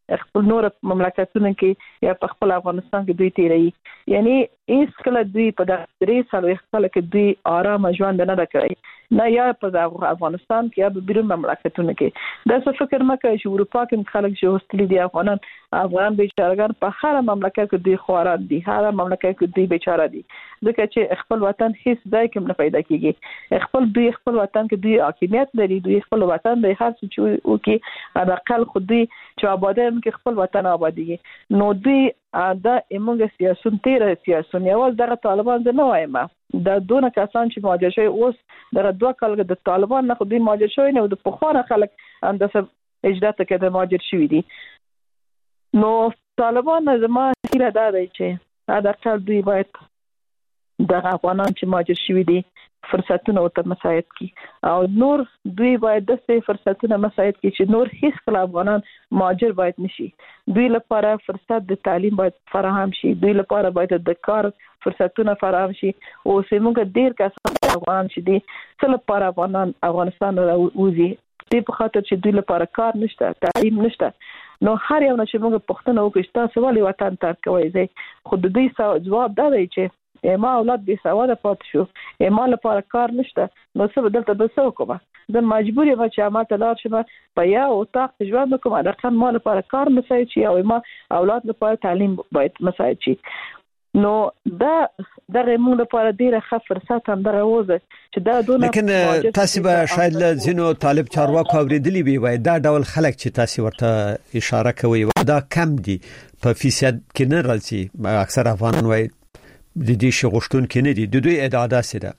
خپل نور مملکتونو کې یا په خپل افغانستان کې دوی تیري یعنی هیڅ کله دوی په دغه 3 سال وختل کې دوی آرام ژوند نه کړی نه یا په افغانستان کې یا په بیرون مملکتونو کې دا څه فکر مکه چې اروپا کې خلک چې هوستلي دي افغان بیچارهګان په هر مملکت کې دوی خواران دي هر مملکت کې دوی بیچاره دي ځکه چې خپل وطن هیڅ ځای کې نه پیدا کیږي خپل وطن کې دوی حاکمیت لري دوی خپل وطن د هر څه چې وکي د اقل خودي چې آباده هم کې خپل وطن آبادیږي نو دوی دا موږ سیاسون یوال دغه طالبان نه وایم دا دونه کسان چې مهاجر شوی اوس دغه 2 کال د طالبان نه خو دوی مهاجر شوی نه د پخوانه خلک اندسه اجداد کې د مهاجر شوی دي نو طالبان زما هیله دا دی چې دا اقل دوی باید دغه افغانان چې مهاجر شوی دي فرصتونه او مساعد کی او نور دوی باید د څه فرصتونه مساعد کی چې نور هیڅ کله افغانان مهاجر باید نشي دوی لپاره فرصت د تعلیم باید فراهم شي دوی لپاره باید د کار فرصتونه فراهم شي او سیمه ډیر کسان افغان شي دي څل لپاره افغانستان راوځي دې په خاطر چې دوی لپاره کار نشته تعلیم نشته نو هر یو چې موږ پښتنه وکړو تاسو ولې وطن ترک کوي زه خود دې جواب دا دی چې ما اولاد به سواده پات شو ما لپاره کار نشته نو څه بدلته به څه کومه د مجبورې ما چې ما ته لار شم په یا او تاق ژوند کوم د رقم ما لپاره کار مساعد شي او ما اولاد لپاره تعلیم باید مساعد شي نو دا دغه موږ لپاره ډیره ښه فرصت هم دغه وځي چې دا دونه لیکن تاسو به شاید زینو طالب چارواکو اوریدلی وي دا ډول خلک چې تاسو ورته اشاره کوي دا کم دي په فیصد کې نه راځي اکثر افغانان وایي د دې شغشتون کې نه دي د دوی ادعا سره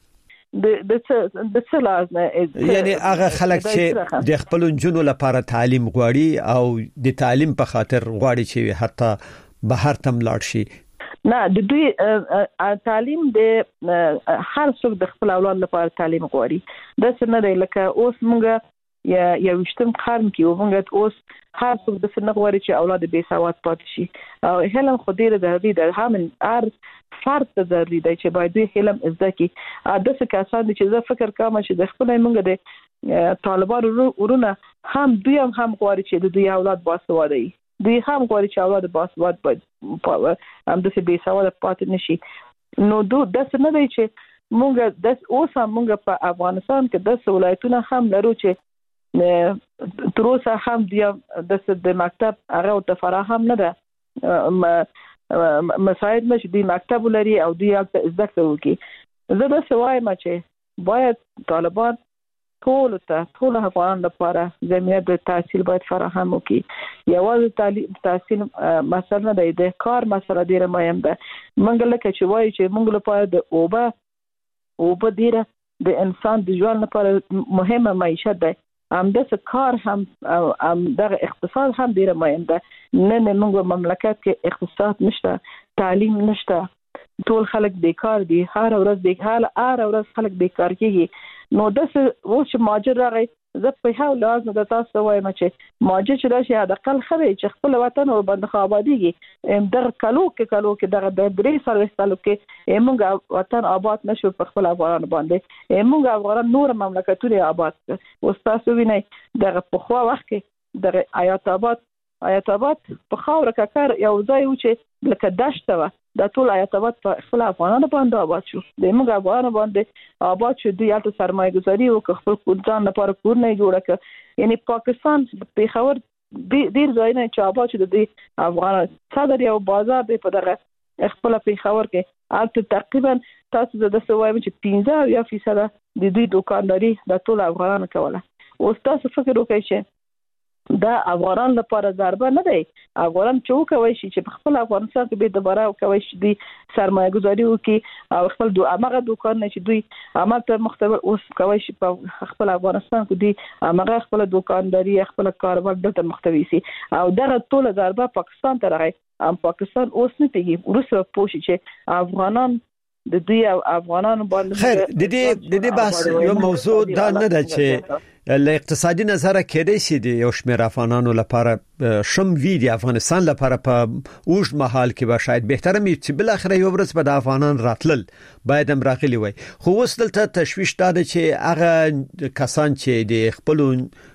د څه لازمه یعنی هغه خلک چې د خپل جنونو لپاره تعلیم غواړي او د تعلیم په خاطر غواړي چې حتی بهر تم لاړ شي نه د دوی تعلیم د هر څوک د خپل اولاد لپاره تعلیم غواړي د څه نه دی لکه اوس موږ یا وشتم قرن کې ومنګت اوس هر څوک د څه نه غواړي چې اولاد به سواد پاتې شي او هلم خو ډیره د دې د همن ار فرد ته ضروري دی چې باید علم زده کی د څه کسان چې زه فکر کوم چې د خپل موږ د طالبان ورونه هم دوی هم غواړي چې د دوی اولاد باسواده وي دوی هم غواړي چې اولاد باسواده باید هم د څه به سواد پاتې نشي نو د څه نه دی چې موږ د اوس هم موږ په افغانستان کې د ولایتونو هم لرو چې تر اوسه هم د مکتب هغه ته فراهم نه ده مساعد نشي دی مکتب لري او دی زده کوي زه د سوای ما چې باید طالبان ټول افغان لپاره زمینه د تحصیل باید فراهم وکړي یوازې تعلیم تحصیل مثلا د کار مسله ډیره مهم ده منګ لکه چې وایي چې موږ لپاره د اوبه ډیره د انسان د ژوند لپاره مهمه معیشت ده د کار هم دغه اقتصاد هم ډیره مهم ده نه موږ مملکت کې اقتصاد نشته تعلیم نشته ټول خلک بیکار دي هر ورځ خلک بیکار کیږي نو د اوس ماجر راغی زه په هاو لازم د تاسو وایم چې ماجر چې راشي د اقل خبرې چې خپل وطن او بند خاباديږي دغه کلو کې دغه د 3 سال وستلو کې موږ وطن آباد نشو په خپل افغان باندې موږ افغان نور مملکتونه آباد او تاسو وینئ دغه په خوا وخت کې د آیات آباد په خاور ککر یو ځای و چې لکه دشت و د ټول آیات آباد په خپل افغانانو باندې آباد شو د موږ افغانانو باندې آباد شو د یالته سرمایه گذاري او خپل ځان لپاره کور نه جوړ کړ یعنی پاکستان په خاور ډیر ځایونه چې آباد شو د افغان صدر یو بازار دی په دغه خپل په خاور کې البته تقریبا تاسو د سوای چې 15% د دوی دکانداري د ټول افغانانو کوله او تاسو فکر وکړئ چې دا افغانان لپاره ضربه نه دی افغانان چې کوي چې په خپل افغانستان کې به دوباره کوي چې دوی سرمایه گذاري وکړي او خپل هغه دکان نه چې دوی عملته مختبر اوس کوي چې په خپل افغانستان کې دوی هغه خپل دکانداري خپل کاروبار دلته مختوي سي او دغه ټول ضربه پاکستان ته راغی پاکستان اوس نه پیږي روسو پوښي چې افغانان د دوی افغانانو باندې خیر د دې بحث یو موضوع دا نه ده چې له اقتصادي نظره کېدای شي د یو شمېر افغانانو لپاره شم وی دی افغانستان لپاره په اوږد مهال کې به شاید بهتره وي چې بل اخر یو ورځ به د افغانان راتلل باید هم راغلي وي خو اوس دلته تشویش دا ده چې هغه کسان چې د خپل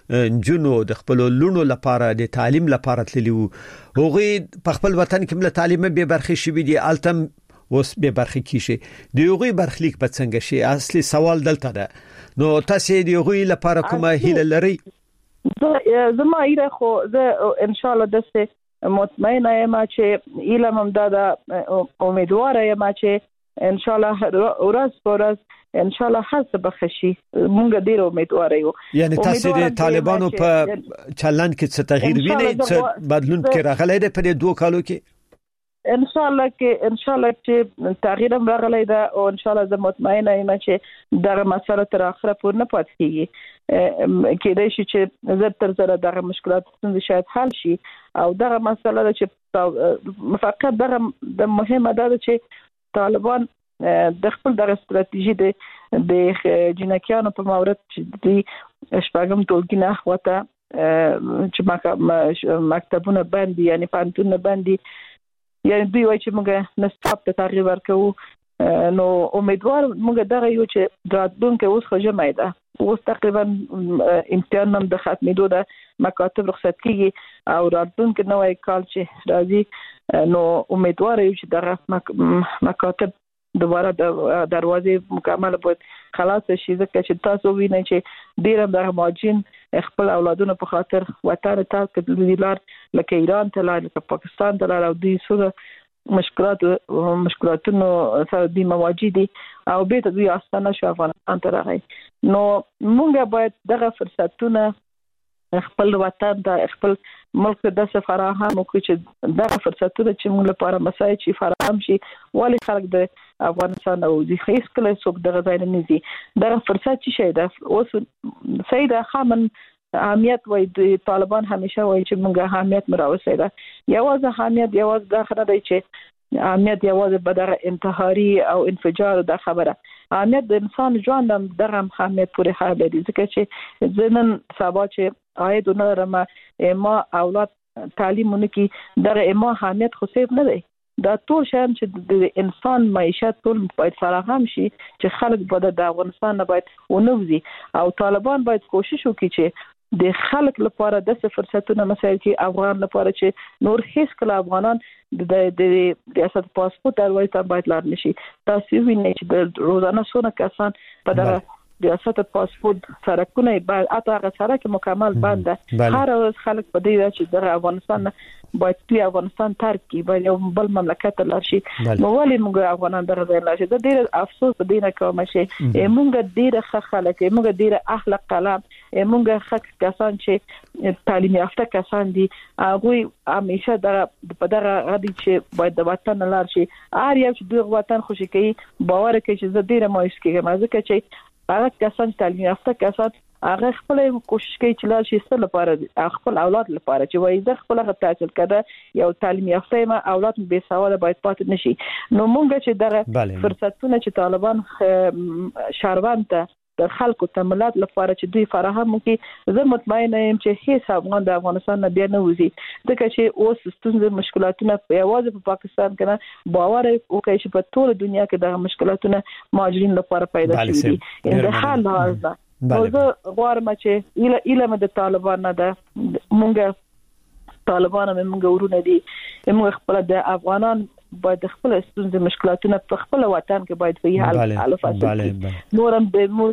جنو د خپل لونو لپاره د تعلیم لپاره تللی وو هغه په خپل وطن کې مل تعلیم به برخه شي دي التم اوس به برخه کیږي د یوغي برخلیک په څنګه شي اصلي سوال دلته ده نو تاسو د یوغي لپاره کومه هیله لري زما ایره خو زه ان شاء الله دسه مطمئنه یم چې علم هم دا امیدواره یم چې ان شاء الله ورځ په ورځ ان شاء الله هڅه بخشي مونږ ډیر امیدواره یو یعنی تاسو د طالبانو په چلند کې څه تغییر وینئ څه بدلون کې راغلی دی په 2 کالو کې ان شاء الله چې تغییر هم راغلی دا او ان شاء الله زه مطمئنه یم چې دغه مسله تر اخره پورې نه پاتې کیږي کېدای شي چې زر تر زر دغه مشکلات څنګه شاید حل شي او دغه مسله چې فقط دغه د مهمه ده چې طالبان د خپل دغه ستراتیژي د جنکیانو په مورد چې د شپږم ټولګي نه وته چې مکتبونه باندې یعنی پانتونه باندې یعنی دوی وایي چې موږ نستاپ ته تغییر ورکوو نو امیدوار موږ دغه یو چې راتلونکي اوس خو جمعه ده اوس تقریبا امتحان هم د ختمېدو ده مکاتب رخصت کیږي او راتلونکي نوې کال چې راځي نو امیدوار یو چې دغه مکاتب دوباره د دروازې مکمل بود خلاص شي ځکه چې تاسو وینئ چې ډیر د ماجین خپل اولادونو په خاطر وطن ته کډلې لار لکه ایران ته لار لکه پاکستان ته لار او دوی سره مشکلاتونو سره د مواجهدي او به ته دوی استانه شو افغانستان ته راغی نو موږ باید دغه فرصتونه خپل وطن د خپل ملک د فراهم وکړي چې دغه فرصتونه چې موږ لپاره مساعد شي فراهم شي ولی خلک د افغانستان او د هیڅ کله څوک دغه ځای نه نيزي دغه فرصت چې شي د اوس سید خامن اهمیت وای د طالبان همیشه وای چې موږ اهمیت مراوسه ده یوازې اهمیت یوازې داخله دی چې اهمیت یوازې به دغه انتحاري او انفجار د خبره اهمیت د انسان ژوند هم دغه اهمیت پورې خاله دي ځکه چې ځنن سبا چې آید نرمه ما اولاد تعلیمونه کې دغه ما اهمیت خو سیب نه دی دا ټول شان چې د انسان معیشت ټول باید فراهم شي چې خلک به د افغانستان نه باید ونوځي او طالبان باید کوشش وکړي چې د خلک لپاره د فرصتونو مسایل کې افغان لپاره چې نور هیڅ کله افغانان د ریاست پاسپورت دروازه ته باید لار نشي تاسو وینئ چې د روزانه څونه کسان په دغه ریاست پاسپورت سرکونه باید اته سرک مکمل بند هر ورځ خلک په دې چې د افغانستان باید په افغانستان ترک کی باید یو بل مملکت لار شي نو ولې موږ افغانان درځي لار شي د ډېر افسوس په دې نه کوم شي موږ ډېر ښه خلک موږ ډېر اهل قلم موږ ښه کسان چې تعلیم یافته کسان دي هغه همیشه په دغه غدي چې باید د وطن لار شي هر یو چې د وطن خوشي کوي باور کوي چې زه ډېر مایوس کېږم ځکه چې هغه کسان تعلیم یافته کسان هغه خپل کوشش کوي چې لار شي ستل لپاره خپل اولاد لپاره چې وایي زه خپل غو تحصیل کړه یو تعلیم یافته ما اولاد به سواله باید پاتې نشي نو مونږ چې دغه فرصتونه چې طالبان شهروند ته د خلکو تملات لپاره چې دوی فراهم وکړي زه مطمئنه یم چې هیڅ افغان د افغانستان نه بیا نه وځي ځکه چې اوس ستونزې مشکلاتونه په یوازې په پاکستان کې نه باور وکړي چې په ټول دنیا کې دغه مشکلاتونه مهاجرین لپاره پیدا شوي دي د حال لحاظ زه غواړم چې علم د طالبان نه ده مونږ طالبان موږ ورونه دي موږ خپل د افغانان باید خپل ستونزې مشکلاتونه په خپل وطن کې باید په حل فاصله نورم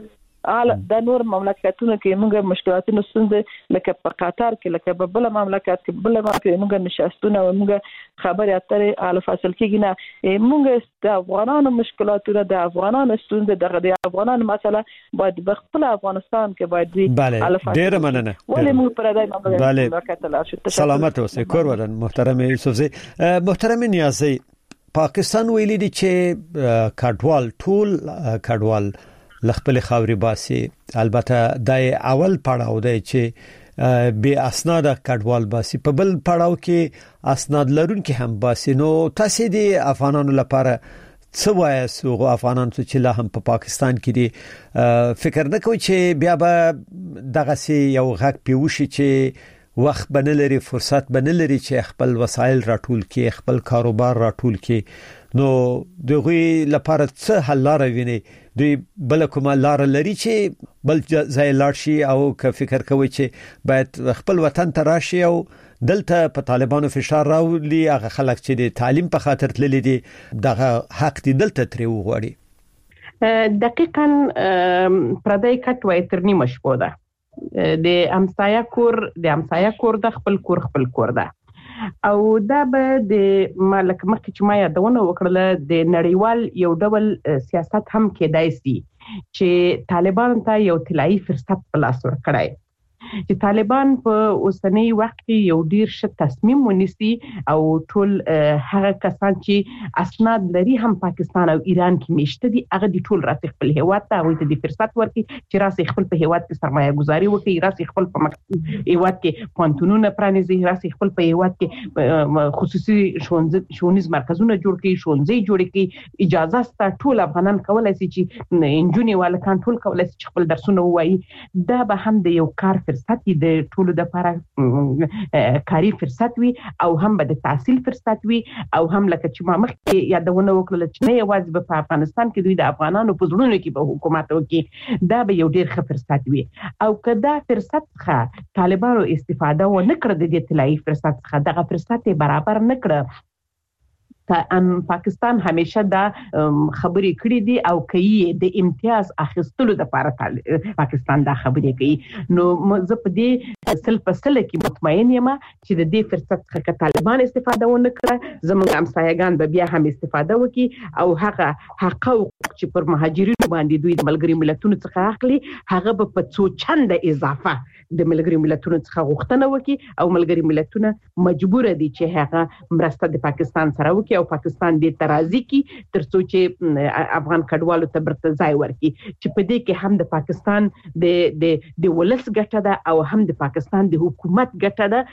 د نور مملکتونو کې موږ مشکلاتونه ستونزې لکه په قطر کې لکه په بل مملکت کې بل موږ نشاستونه او موږ خبرې اترې حل فاصله کې نه موږ د افغانانو مشکلاتونه د افغانانو ستونزې د افغانانو مسله باید په خپل افغانستان کې باید حل فاصله ډیر مننه ولې موږ پر دای مملکت لا شو سلامت اوسئ کور ودان محترم یوسفزی محترم نیازی پاکستان ویلي دي چې کډوال لخپل خاوري باسي البته د اول پړاو دی چې به اسناد کډوال باسي په بل پړاو کې اسناد لرونکي هم باسي نو تاسو د افغانانو لپاره څه وایي سو افغانان چې لا هم په پاکستان کې دي فکر نه کوي چې بیا به دغه سي یو غږ پیوشي چې وخت بنلري فرصت بنلري چې خپل وسایل راټول کې خپل کاروبار راټول کې نو دغه لپاره څه حل لاره ویني دوی بل کومه لار لري چې بل ځای لاړ شي او که فکر کوي چې باید خپل وطن ته راشي او دلته په طالبانو فشار راولي هغه خلک چې د تعلیم په خاطر تللي دي دغه حق دي دلته تری وغواړي دقیقاً پردای کټ وای تر نیمه شپه ده د امسایا کور د خپل کور ده او دا به د مالک مخکې چې ما یادونه وکړله د نړیوال یو ډول سیاست هم کېدای شي چې طالبان ته یو طلایی فرصت په لاس ورکړي چې طالبان په اوسنۍ وخت کې یو ډیر ښه تصمیم ونیسي او ټول هغه کسان چې اسناد لري هم پاکستان او ایران کې میشته دي هغه د ټول راځي خپل هیواد ته او د فرصت ورکړي چې راځي خپل په هیواد کې سرمایه گذاري وکړي راځي خپل په هیواد کې پونتونونه پرانیزي راځي خپل په هیواد کې خصوصي ښوونیز مرکزونه جوړ کړي ښوونځي جوړ کړي اجازه ست ټول افغانان کولای شي چې انجونی والکان ټول کولای شي خپل درسونه وایي دا به هم د یو کار فرصت د ټولو د لپاره کاری فرصت وي او هم به د تحصیل فرصت وي او هم لکه چې ما مخکې یادونه وکړه چې نه یوازې په افغانستان کې دوی د افغانانو په زړونو کې به حکومت وکړي دا به یو ډیر ښه فرصت وي او کدا فرصت څخه طالبانو استفاده و نه کړ د دې طلایی فرصت څخه دغه فرصت برابر نه کړ پاکستان همیشه دا خبرې کړې دي او کوي د امتیاز اخیستلو لپاره پاکستان دا خبرې کوي نو زه په دې سل کې مطمئن یم چې د دې فرصت څخه طالبان استفاده ونه کړه زموږ همسایگان به بیا هم استفاده وکړي او هغه حقوق چې پر مهاجرینو باندې دوی د ملګری ملتونو څخه اخلي هغه به په څو چنده اضافه د ملګری ملتونو څخه غوښتنه وکړي او ملګری ملتونه مجبور دي چې هغه مرسته د پاکستان سره وکړي او پاکستان دې ترازی کی ترڅو چې افغان کډوالو ته برته ځای ورکړي چې په دې کې هم د پاکستان د ولس ګټه ده او هم د پاکستان د حکومت ګټه ده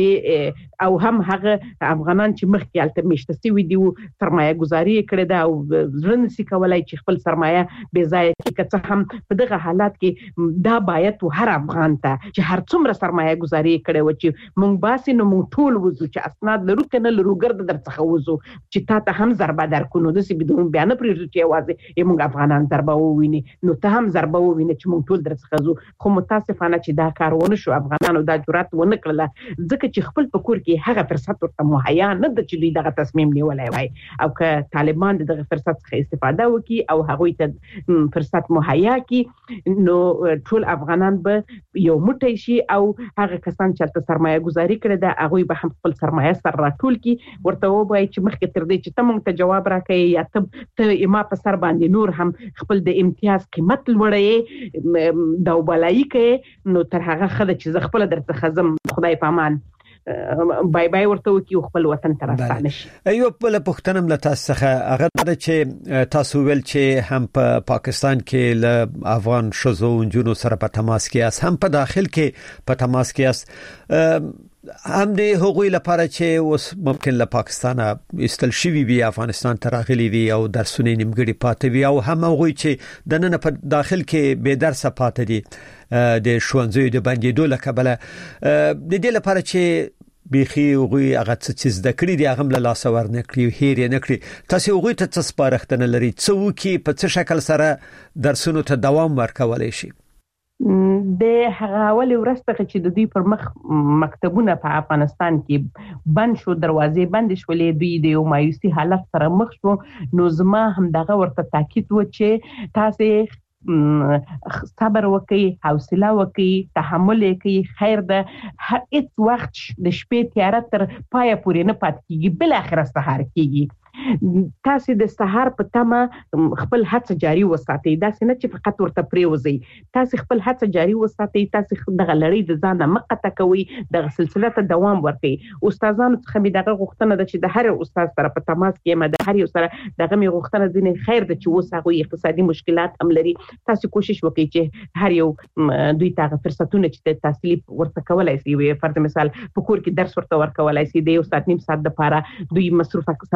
چې او هم هغه افغانان چې مخکې الته میشته سوي دي سرمایه گذاري کړې ده او ځرن سي کولای چې خپل سرمایه بې ځای کې کڅ هم په دغه حالات کې دا باید هر افغان ته چې هر څومره سرمایه گذاري کړې و چې مونږ باسي نو مونږ ټول وځو چې اسناد لرو کنه لرو ګرد درڅخه وځو چې تا ته هم ضربه درکو نو د سی بدون بیان پرې چې یوازې موږ افغانان ضربه وویني نو ته هم ضربه وویني چې موږ ټول درڅخه زو خو متاسفانه چې دا کار ونه شو افغانانو دا جرأت ونه کړل ځکه چې خپل په کور کې هغه فرصت ورته مهیا نه د چې دوی دغه تصمیم نیولای وای او که طالبان دغه فرصت څخه استفاده وکړي او هغه ته فرصت مهیا کړي نو ټول افغانان به یو موټی شي او هغه کسان چې سرمایه گذاري کړي دا هغه به هم خپل سرمایه سره راټول کړي ورته وایي چې مخکې تر دې چې ته مونږ ته جواب راکړې یا ته ما په سر باندې نور هم خپل د امتیاز قیمت لوړې دا وبلای کې نو تر هغه خدای چې ز خپل درته خزم خدای پامان بای بای ورته وکي خپل وطن ته راستانه شي ایو په پښتنم له تاسو څخه هغه چې تاسو ویل چې هم په پاکستان کې له افغان شزو جنونو سره په تماس کې اس هم په داخل کې په تماس کې اس هم د حقوقي لپاره چې اوس ممکن له پاکستان استل شوی وي افغانستان ته راغلي وي او درسونه نیمګړي پاتې وي او هم هغه چې د نن په داخل کې به درس پاتې دي د شوانځي د بندیدو لکبله د دې لپاره چې بيخي وغوي هغه څه د کړی دی هغه له لاس ور نه کړی هیر نه کړی تاسو وغوي ته څه سپارښتنه لري څو کې په څه شکل سره درسونو ته دوام ورکولای شي د هغه اول ورسته چې د دوی پر مخ مکتبونه په افغانستان کې بند شو دروازې بند شولې دوی د یو مایوسي حالت سره مخ شو نو زما هم دغه ورته تاکید و چې تاسو صبر وکي حوصله وکي تحمل وکي خیر ده هیڅ وخت د شپې تیاره تر پای پورې نه پات کیږي بل اخر سحر کیږي تاسو د سحر په تمه خپل هڅه جاری وساتئ دا څنګه چې فقط ورته پریوزي تاسو خپل هڅه جاری وساتئ تاسو دغه لړۍ د ځان مقطع کوي د سلسله ته دوام ورکړي استادانو څخه می دغه غوښتنه ده چې د هر استاد سره په تماس کې ما د هر یو سره دغه می غوښتنه دي خیر ده چې وسغه اقتصادي مشکلات هم لري تاسو کوشش وکړئ چې هر یو دوی ته فرصتونه چې د تحصیل ورته کولای شي فرض مثال په کور کې درس ورته ورکولای شي د یو ساعت نیم ساعت لپاره دوی مصروف ساتلای شي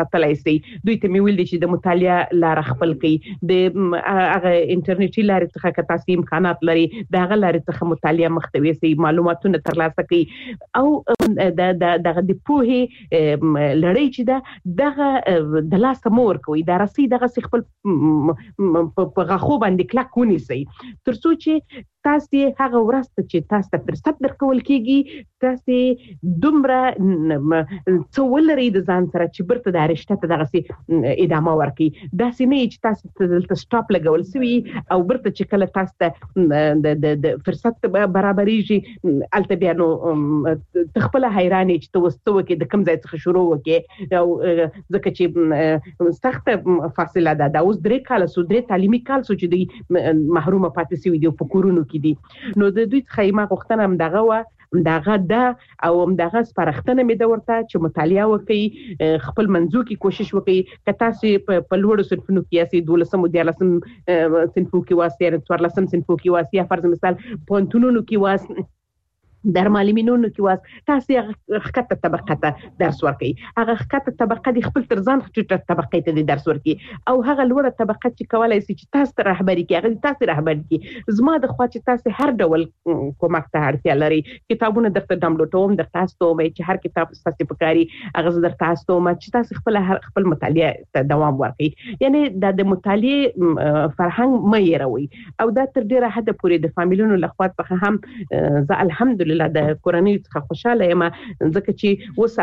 ونیسي. دوی ته مې ویل چې د مطالعه لار خپل کړي، د هغه انټرنیټي لارې څخه که تاسو امکانات لري د هغه لارې څخه مطالعه مختوي سي، معلوماتونه ترلاسه کړي او د پوهې لړۍ چې دغه د لاس مور کوي دا راسي دغه خپل په غاخو باندې کلک ونیسي، ترڅو چې تاسو هغه ورسته چې تاسو ته فرصت درکول کیږي تاسو دومره څولري د ځان سره چې برته د رشته ته دغه ادامه ورکړي. دا سینه چې تاسو دلته سټاپ لګول سوي او برته چې کله تاسو ته د فرصت برابرېږي الته بیا نو تخپل حیرانې چې توسو کې د کم ځای څخه شروع وکي او ځکه چې سخت فاصله ده اوس 3 کال سو 3 تعلیمي کال سو چې دی محرومه پاتې سوي دي په کورونو کې دي. نو د دوی څخه ما غوښتنه هم دغه ده او هم دغه سپارښتنه مې د ورته چې مطالعه وکړي، خپل منځو کې کوشش وکړي که تاسو په لوړو صنفونو کې یاستئ 12 صنفو کې واسي 14 صنفو کې واسي یا فرض مثال پونتونونو کې واسي در معلمینونو کې واس تاسو هغه خطه طبقه ته درس ورکړي، هغه خطه طبقه د خپل ترځان خطه طبقه ته درس ورکړي او هغه لوړه طبقه چې کولای شي چې تاسو ته رهبری کوي هغه تاسو رهبری کوي. زما د خوا چې تاسو هر ډول کومک ته اړتیا لري، کتابونه درته ډاونلوډوم در تاسو مې چې هر کتاب تاسو پکاري هغه در تاسو مې چې تاسو خپل مطالعه ته دوام ورکړي. یعنی د مطالعه فرهنګ مې راوي او دا تر ډیره حد پورې د فامیلونو لخوا څخه هم زه الحمدلله د کورنۍ څخه خوشاله یم، ځکه چې اوس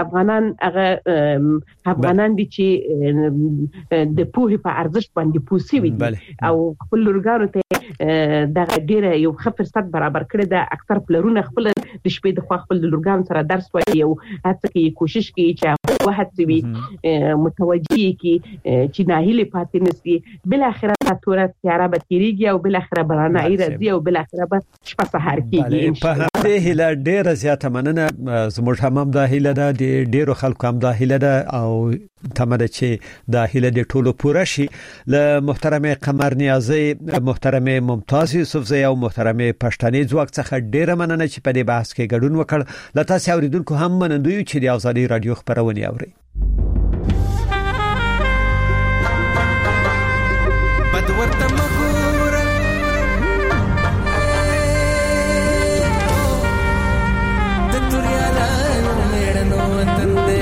افغانان دي چې د پوهې په ارزښت باندې پوسوي دي او خپل لورګانو ته دغه ډیره یو ښه فرصت برابر کړی ده. اکثر پلرونه خپل د شپې د خپل لورګانو سره درس وایي او هڅه کوي کوشش کوي چې وهڅوي متوجي کی چې ناهیلې پاتې نشي. بل اخره تورات تیاره به تیریږي او بل اخره برانای راځي او بل اخره به شپه سحر کیږي. په همدې هیله ډیره زیاته مننه. زموږ هم د هیله ده د ډیرو خلکو هم د هیله ده او تمره چې د هیله د ټولو پوره شي. له محترمه قمر نیازی، محترمه ممتاز یوسفزی او محترمه پښتني ځواک څخه ډیره مننه چې په دې بحث کې ګډون وکړ. لته تاسو اوریدونکو هم منندوی چې د ازادي رادیو خبرونه اوري. بدورته مګور د توريالا مېړنو وطن دې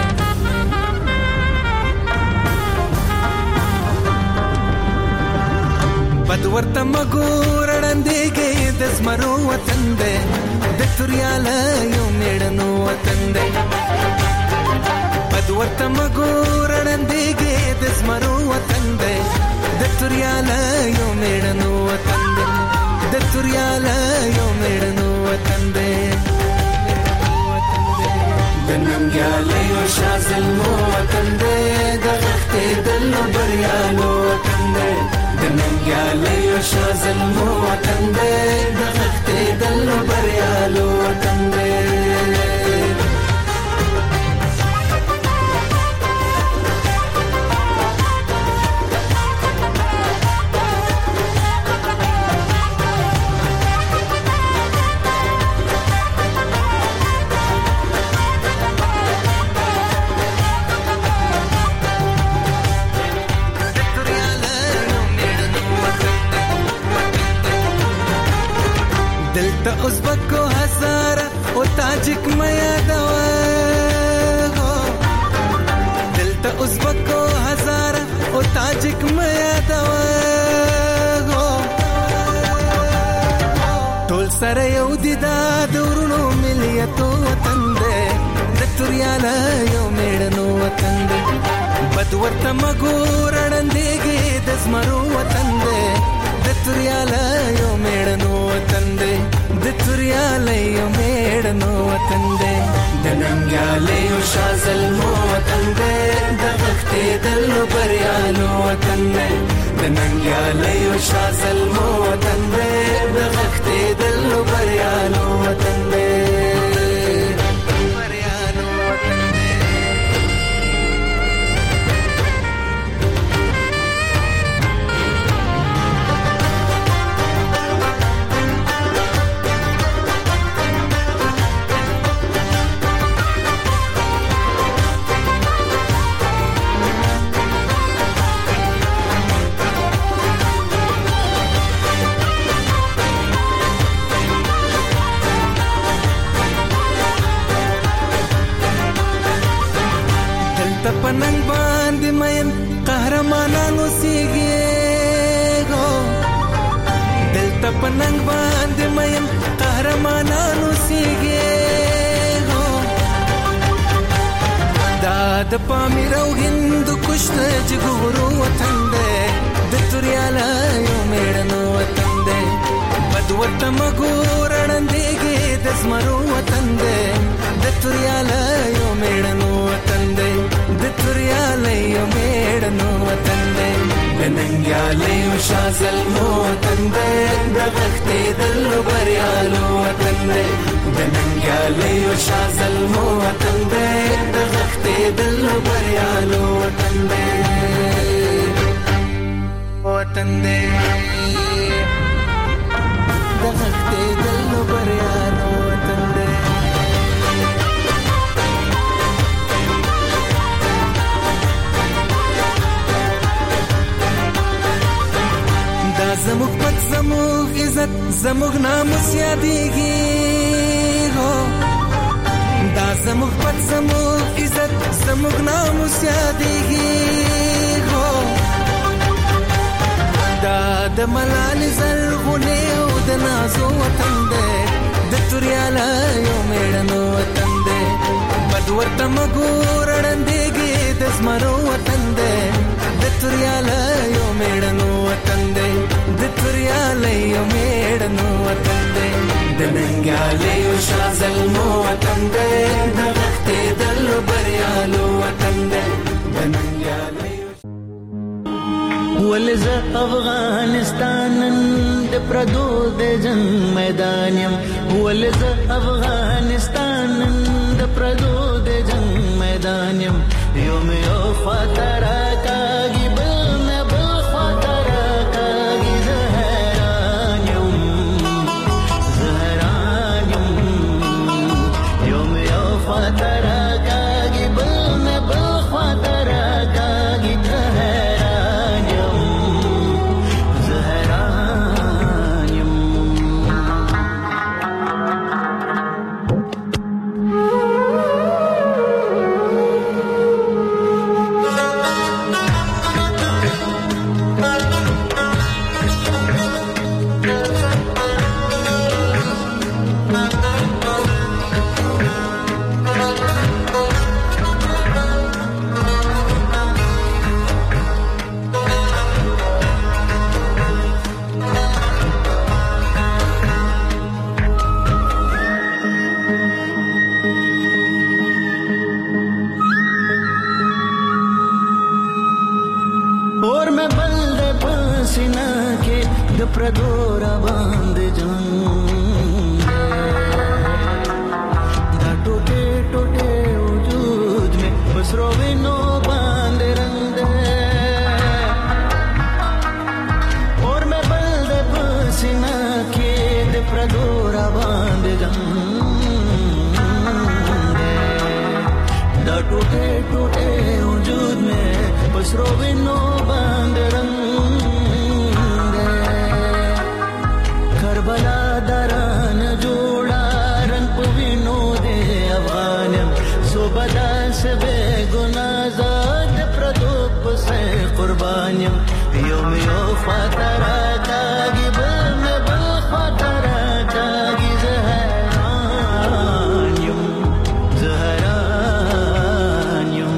بدورته مګور وړاندېږي د زمرو وطن دې د توريالا یو مېړنو وطن دې بدورته مګور وړاندېږي د زمرو وطن دې د توريالا یو مېړنو وطن دې د توريالا یو مېړنو وطن دې د ننګیاله یو شازلمو وطن دې د غختې دلو بریالو وطن دې د ننګیاله یو شازلمو وطن دې د غختې دلو بریالو وطن دې ازبکو هزاره او تاجک میا دوا دلته ازبکو هزاره او تاجک میا دوا ټول سره یو دي دا دورونو مليتو وطن دې د توريالا یو مېړنو وطن دې بدورته مګور وړاندېږي د زمرو وطن دې د توريالا یو مېړنو وطن دې د توريالا یو مېړنو وطن دې د ننګیاله یو شازلمو وطن دې د غختې دلو بریالو وطن دې د ننګیاله یو شازلمو وطن دې د غختې دلو بریالو وطن دې پننګ باندې مین قهرمانانو سیږي دلته پننګ باندې مین قهرمانانو سیږي دا د پامیر او هند کشت جګورو وطن دی د توریاله یو میړنو وطن دی بدوته مګورړندېږي د زمرو وطن دی د توریاله یو میړنو وطن دی د توریاله یو میړنو وطن دی د ننګیاله یو شازلمو وطن دی د غښتې دلو بریالو وطن دی د ننګیاله یو شازلمو وطن دی د غښتې دلو بریالو وطن دی وطن دی د غښتې دلو بریالو وطن دی زموږ پت زموږ عزت زموږ ناموس یادېږي دا زموږ پت زموږ عزت زموږ ناموس یادېږي دا د ملالې زرغونې او د نازو وطن دی د توریاله یو میړنو وطن دی بد ورته مګورړندېږي د زمرو وطن دی د توریاله یو میړنو وطن دی د توریاله یو میړنو وطن دی د ننګیاله یو شازلمو وطن دی د غښتې دلو بریالو وطن دی د ننګیاله ولز افغانستان د پردو د جنگ میدان یم ولز افغانستان د پردو د جنگ میدان یم یوم یو خاطر کاږي بل نه بل خاطر کاږي زهران یم یوم یو خاطر کاږي بل نه بل خاطر کاږي پردور باند جنگ دا ٹوٹے ٹوٹے وجود میں بس روینو باند رنگ دے اور میں بلد پسینہ کے دا پردور باند جنگ دا ٹوٹے ٹوٹے وجود میں بس روینو باند رنگ کربلا دران جوڑا رن پوینو دے افغانم صوبدا سے بے گناہ زاد پردوپ سے قربانیم یوم یو خاطرہ کاگی بل میں بل خاطرہ کاگی زہرانیم زہرانیم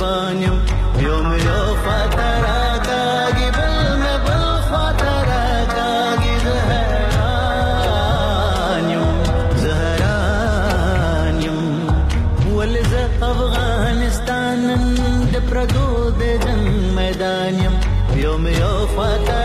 قربانیم یوم یو خاطره کاږي بل مې بل خاطره کاږي زهرانیم ولزه افغانستان د پردو د جنگ میدانیم یوم یو خاطره